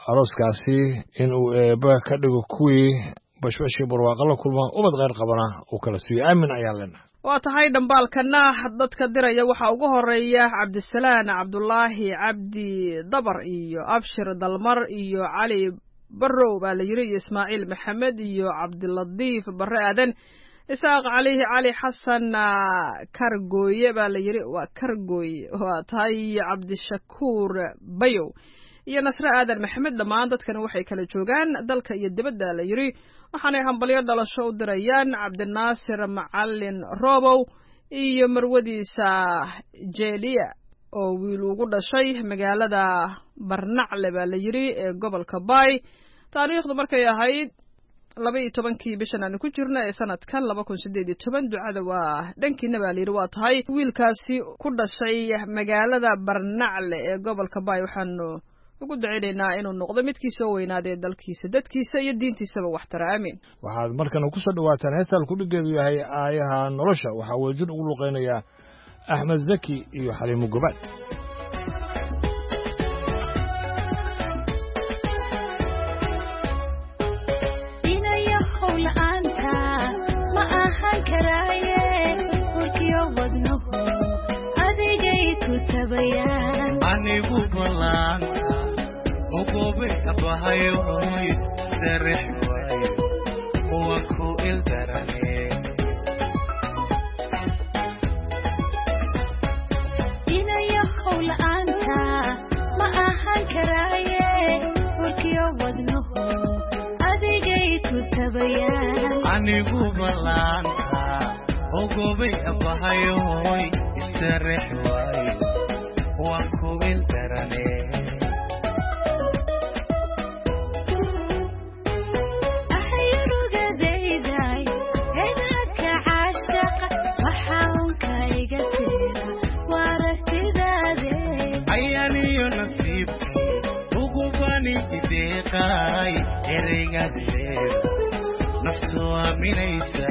arooskaasi inuu eebba ka dhigo kuwii bashbashii barwaaqo la kulma ubad kheyr qabana uu kala siiyo aamin ayaan leenahay waa tahay dhambaalkana dadka diraya waxaa ugu horeeya cabdisalaan cabdulaahi cabdi dabar iyo abshir dalmar iyo cali barow baa la yidhi iyo ismaaciil maxamed iyo cabdilatiif barre aadan isaaq cali cali xasan kargooye baa la yidhi waa kargooye waa tahay cabdishakuur bayow iyo nasre aadan maxamed dhammaan dadkani waxay kala joogaan dalka iyo dibadda la yidhi waxaanay hambalyo dhalasho u dirayaan cabdinaasir macalin roobow iyo marwadiisa jeeliya oo wiil ugu dhashay magaalada barnacle baa la yidhi ee gobolka baay taariikhdu markay ahayd laba iyo tobankii bishan aanu ku jirna ee sanadkan laba kun sideed iyo toban ducada waa dhankiina baa la yidhi waa tahay wiilkaasi ku dhashay magaalada barnacle ee gobolka baay waxaanu ugu ducaynaynaa inuu noqdo midkii soo weynaadee dalkiisa dadkiisa iyo diintiisaba waxtara aamin waxaad markana ku soo dhawaataan heestaan kudhigeedu yahay aayaha nolosha waxaa wadajir ugu luqaynayaa axmed zaki iyo xaliimo gobaad anigu balaanta ogobe abahayoy sarix waayo waa ku ildarane inayo howla'aanta ma ahaan karaaye warkiyo wadnuhu adigay ku tabayaan anigu balaanta ogobe abahayoy sarix waayo waan ku ildarane axayrugadayday edaadka caashaqa waxaunka iga tira waaragtidaade ayaniyo nasiibkay ugubani ideeqay ereygadeeda naftu aaminaysa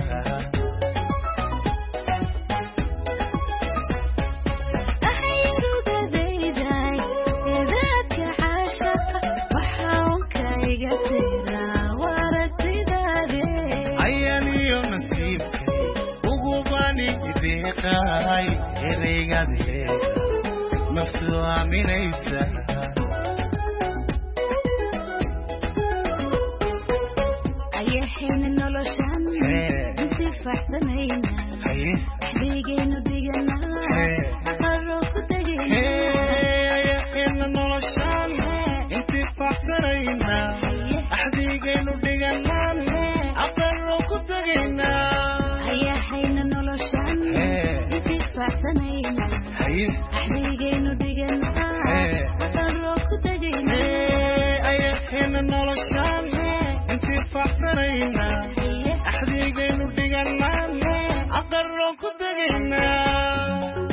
ayaniyo nasiibkay ugubani ideeqay ereygadeeda naftu aaminaysa ayaxayna noloshan intifaacsanayna axdigaynu dhiganaa aqaro ku tegayna ayaxayna noloshan intifaacsanayna axdigaynu dhiganaan aqaro ku tegaynaa ayaxayna noloshan intifaacsanayna axdigaynu dhiganaa aqaro ku tegaynaa ayaxayna noloshan intifaacsanayna axdigaynu dhiganaan aqaro ku tegaynaa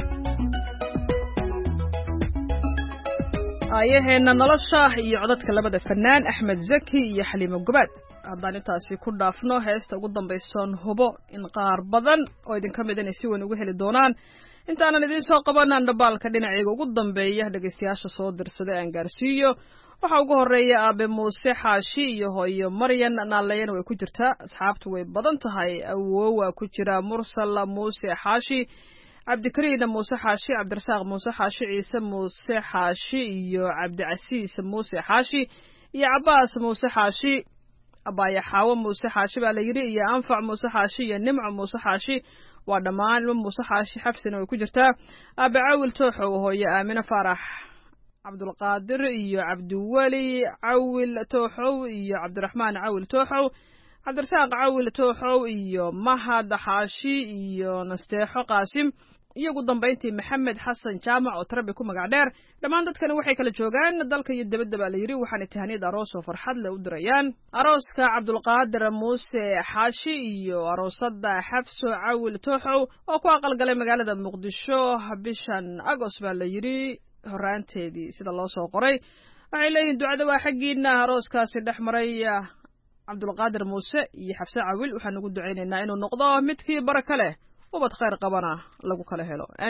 aayaheenna nolosha iyo codadka labada fanaan axmed zaki iyo xaliimo gobaad haddaan intaasi ku dhaafno heesta ugu dambaysoon hubo in qaar badan oo idinka mid inay si weyn uga heli doonaan intaanan idiin soo qabanaan dhambaalka dhinacayga ugu dambeeya dhegaystayaasha soo dirsada aan gaarsiiyo waxaa ugu horeeya aabe muuse xaashi iyo hooyo maryan naaleyan way ku jirtaa asxaabtu way badan tahay awowaa ku jira mursal muuse xaashi cabdikariin muuse xaashi cabdirasaaq muuse xaashi ciise muuse xaashi iyo cabdicasiis muuse xaashi iyo cabaas muuse xaashi abaya xaawo muuse xaashi baa la yidhi iyo anfac muuse xaashi iyo nimco muuse xaashi waa dhammaan ilmo muuse xaashi xabsina way ku jirtaa aabe cawil tooxow hooyo aamine faarax cabdulqaadir iyo cabdiweli cawil tooxow iyo cabdiraxmaan cawil tooxow cabdirasaaq cawil tooxow iyo mahad xaashi iyo nasteexo qaasim iyo ugu dambayntii maxamed xasan jaamac oo tarabi ku magac dheer dhammaan dadkani waxay kala joogaan dalka iyo dibadda baa la yidhi waxaana tahaniyad aroos oo farxad leh u dirayaan arooska cabdulqaadir muuse xaashi iyo aroosada xabso cawil tooxow oo ku aqalgalay magaalada muqdisho bishan agos baa la yidhi horaanteedii sida loo soo qoray waxay leeyihiin ducada waa xaggiina arooskaasi dhex maray cabdulqaadir muuse iyo xabse cawil waxaan ugu ducaynaynaa inuu noqdo midkii baraka leh ubad khayr qabana lagu kala helo aamiin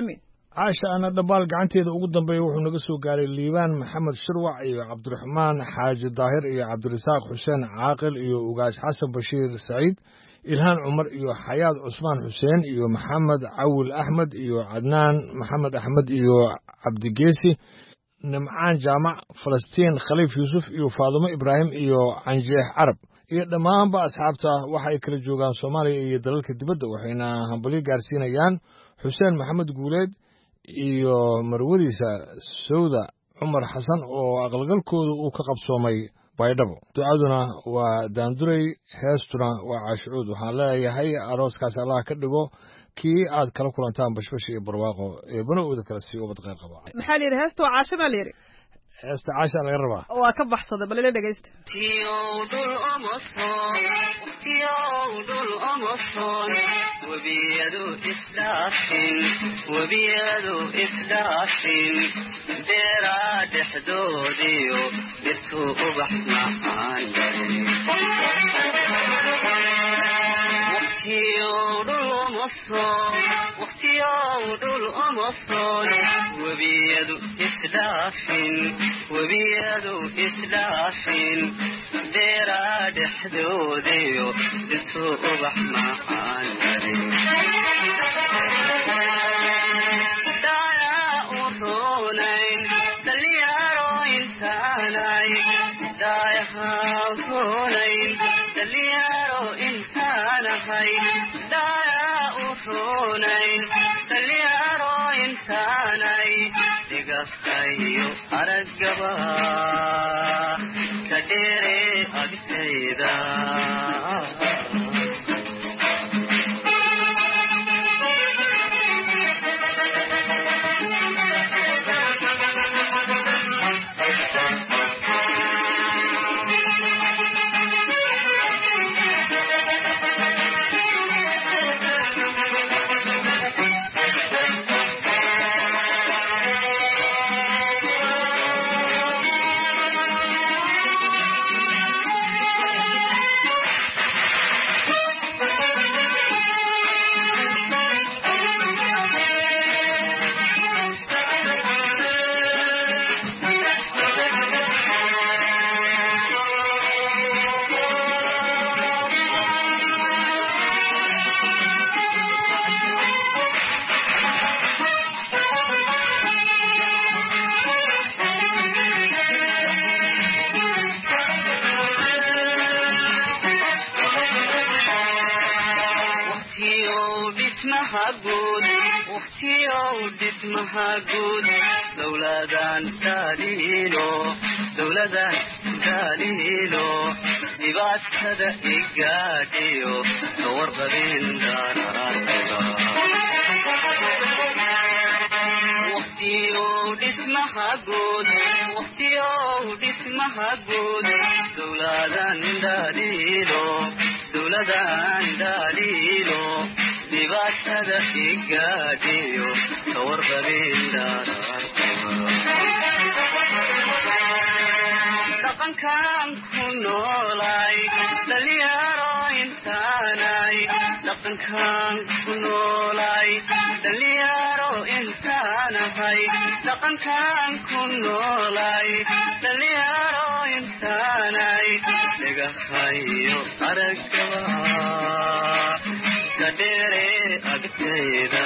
caasha ana dhabaal gacanteeda ugu dambeeya wuxuu naga soo gaaray liibaan maxamed shirwac iyo cabdiraxmaan xaaji daahir iyo cabdirasaaq xuseen caaqil iyo ugaash xasan bashiir saciid ilhaan cumar iyo xayaad cusmaan xuseen iyo maxamed cawil axmed iyo cadnaan maxamed axmed iyo cabdigeesi nimcaan jaamac falastiin khaliif yuusuf iyo faadumo ibraahim iyo canjeex carab iyo dhammaanba asxaabta waxa ay kala joogaan soomaaliya iyo dalalka dibadda waxayna hambalyo gaarsiinayaan xuseen maxamed guuleed iyo marwadiisa sawda cumar xasan oo aqalgalkooda uu ka qabsoomay baydhabo ducaduna waa daanduray heestuna waa caashicuud waxaan leeyahay arooskaas allah ka dhigo kii aad kala kulantaan bashbash iyo barwaaqo ee bana'ooda kala sii ubad qayr qaba maxaa la yidhi heesta waa caasho baa la yidhi heesta caasha laga rabaa waa ka baxsaday bal ila dhegaysta wabiyadu isdhaafin wabiyadu isdhaafin deeraa dhexdoodiyo dhirtuu ubax macaan waqtiyow dhul uma soon wabiyadu isdhaafin wabiyadu isdhaafin deeraa dhexdoodiyo dhirtuu ubax macaan daayaa u roonayn dhalinyaro intaanay daayahaa roonayn dhalinyaro intaanahay daayaa u roonayn dhalinyaro intaanay dhigafkayo araggaba ka dheere agtayda mahagud dawladan dalilo dawladan dalilo dibaatada igaadiyo warqadin dararada waqtiyo dhismahagud waqtiyo dhismahagud dawladan dalilo dawladan dalilo dibaatada igaadiyo warqadin dhaqankan ku noolay dhalinyaro intaanay dhaqankan ku noolay dhalinyaro intaanahay dhaqankan ku noolay dhalinyaro intaanay dhagahayo araggaba ka dheere agtayda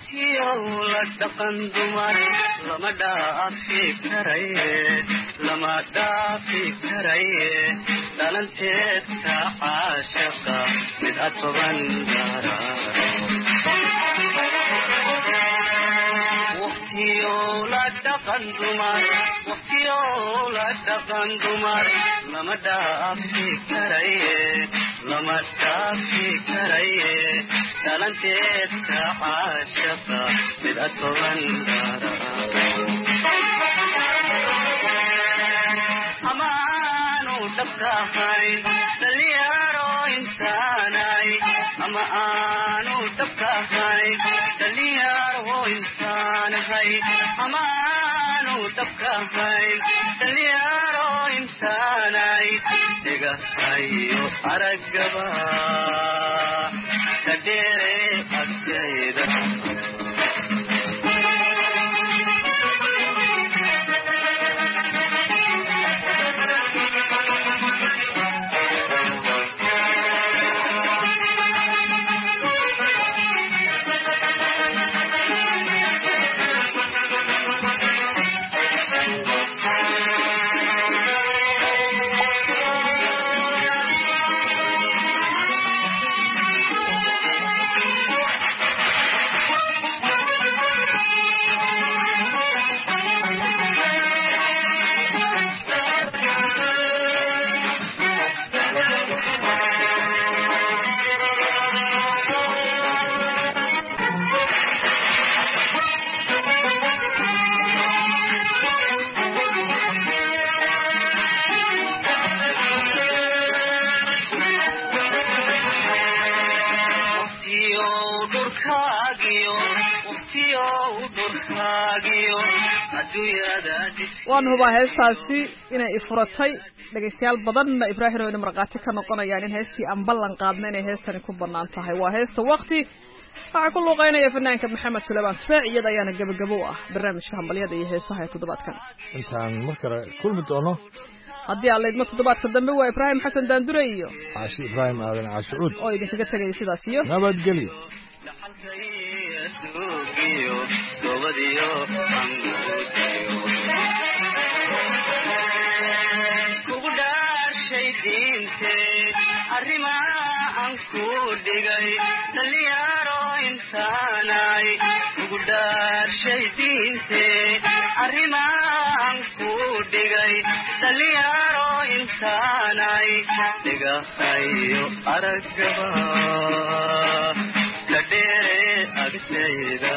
waqtiyow la dhaqan dumar lama dhaafi karaye lama dhaafi karaye dhalanteedka caashaqa mid adtoban waqtiyow la dhaqan dumar waqtiyow la dhaqan dumar lama dhaafi karaye lama dhaafi karaye dhalanteedka caashaqa mid adtoban amaanu dhabkahayn dhalinyaro insaanay ama aanu dhabkahayn dhalinyaro insaanahay amaanu dhabkahayn dhalinyaro insaanay dhigahayo araggaba kadheere agtayda waan hubaa heestaasi inay ifuratay dhegaystayaal badanna ibraahim oo ina markhaati ka noqonayaan in heestii aan ballan qaadna inay heestani ku bannaan tahay waa heesta waqti waxaa ku luuqeynaya fanaanka maxamed suleymaan tufaac iyada ayaana gebagabo u ah barnaamijka hambalyada iyo heesaha ee toddobaadkan intaan mar kale kulmi doono haddii aan laydmo toddobaadka dambe waa ibraahim xasan daandure iyo caashi ibraahim aadan caashicuud oo idinkaga tegaya sidaas iyo nabadgelyo kugu dhaashay diinte arrimaa aan ku dhigay dhalinyaro insaanay kugu dhaashay diinte arrimaa aan ku dhigay dhalinyaro insaanay dhigahayo araggaba kadheere agtayda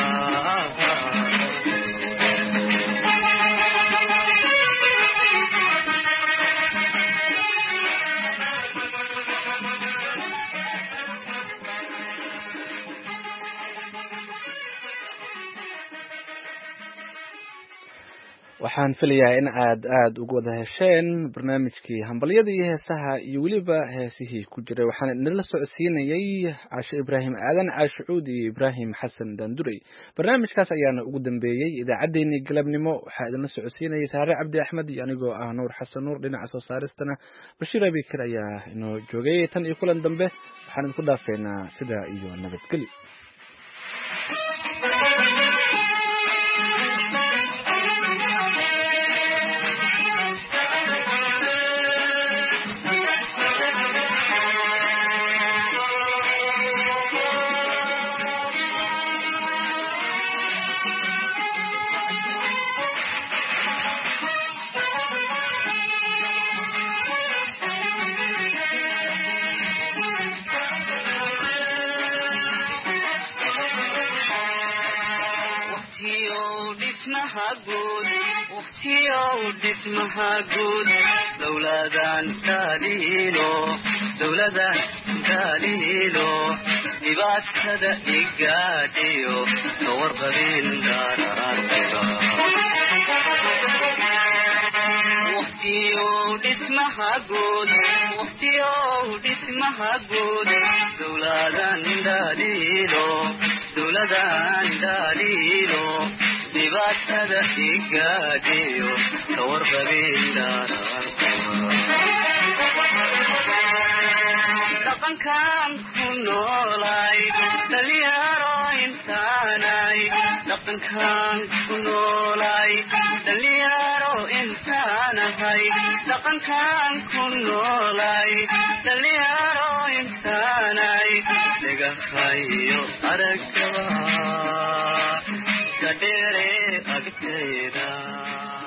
waxaan filayaa in aad aada ugu wada hesheen barnaamijkii hambalyada iyo heesaha iyo weliba heesihii ku jiray waxaan idinla socodsiinayay caashe ibraahim aadan caashe cuud iyo ibraahim xasan daandurey barnaamijkaas ayaana ugu dambeeyey idaacaddeenii galabnimo waxaa idinla socodsiinayay saare cabdi axmed iyo anigoo ah nuur xasan nuur dhinaca soo saaristana bashiir abikar ayaa inoo joogay tan iyo kulan dambe waxaan idinku dhaafeynaa sidaa iyo nabadgelyo dowladan daliilo dowladan daliilo dhibaatada igaadhiyo kawarqabin daraartida waqtiyow dhismaha guud waqtiyow dhismaha guud dowladan daliilo dowladan daliilo dhibaatada igaadhiyo kawarqabin dhaqankan ku noolay dhalinyaro intaanay dhaqankaan ku noolay dhalinyaro intaanahay dhaqankaan ku noolay dhalinyaro intaanay dhagahayo aragtaba ka dheere agteeda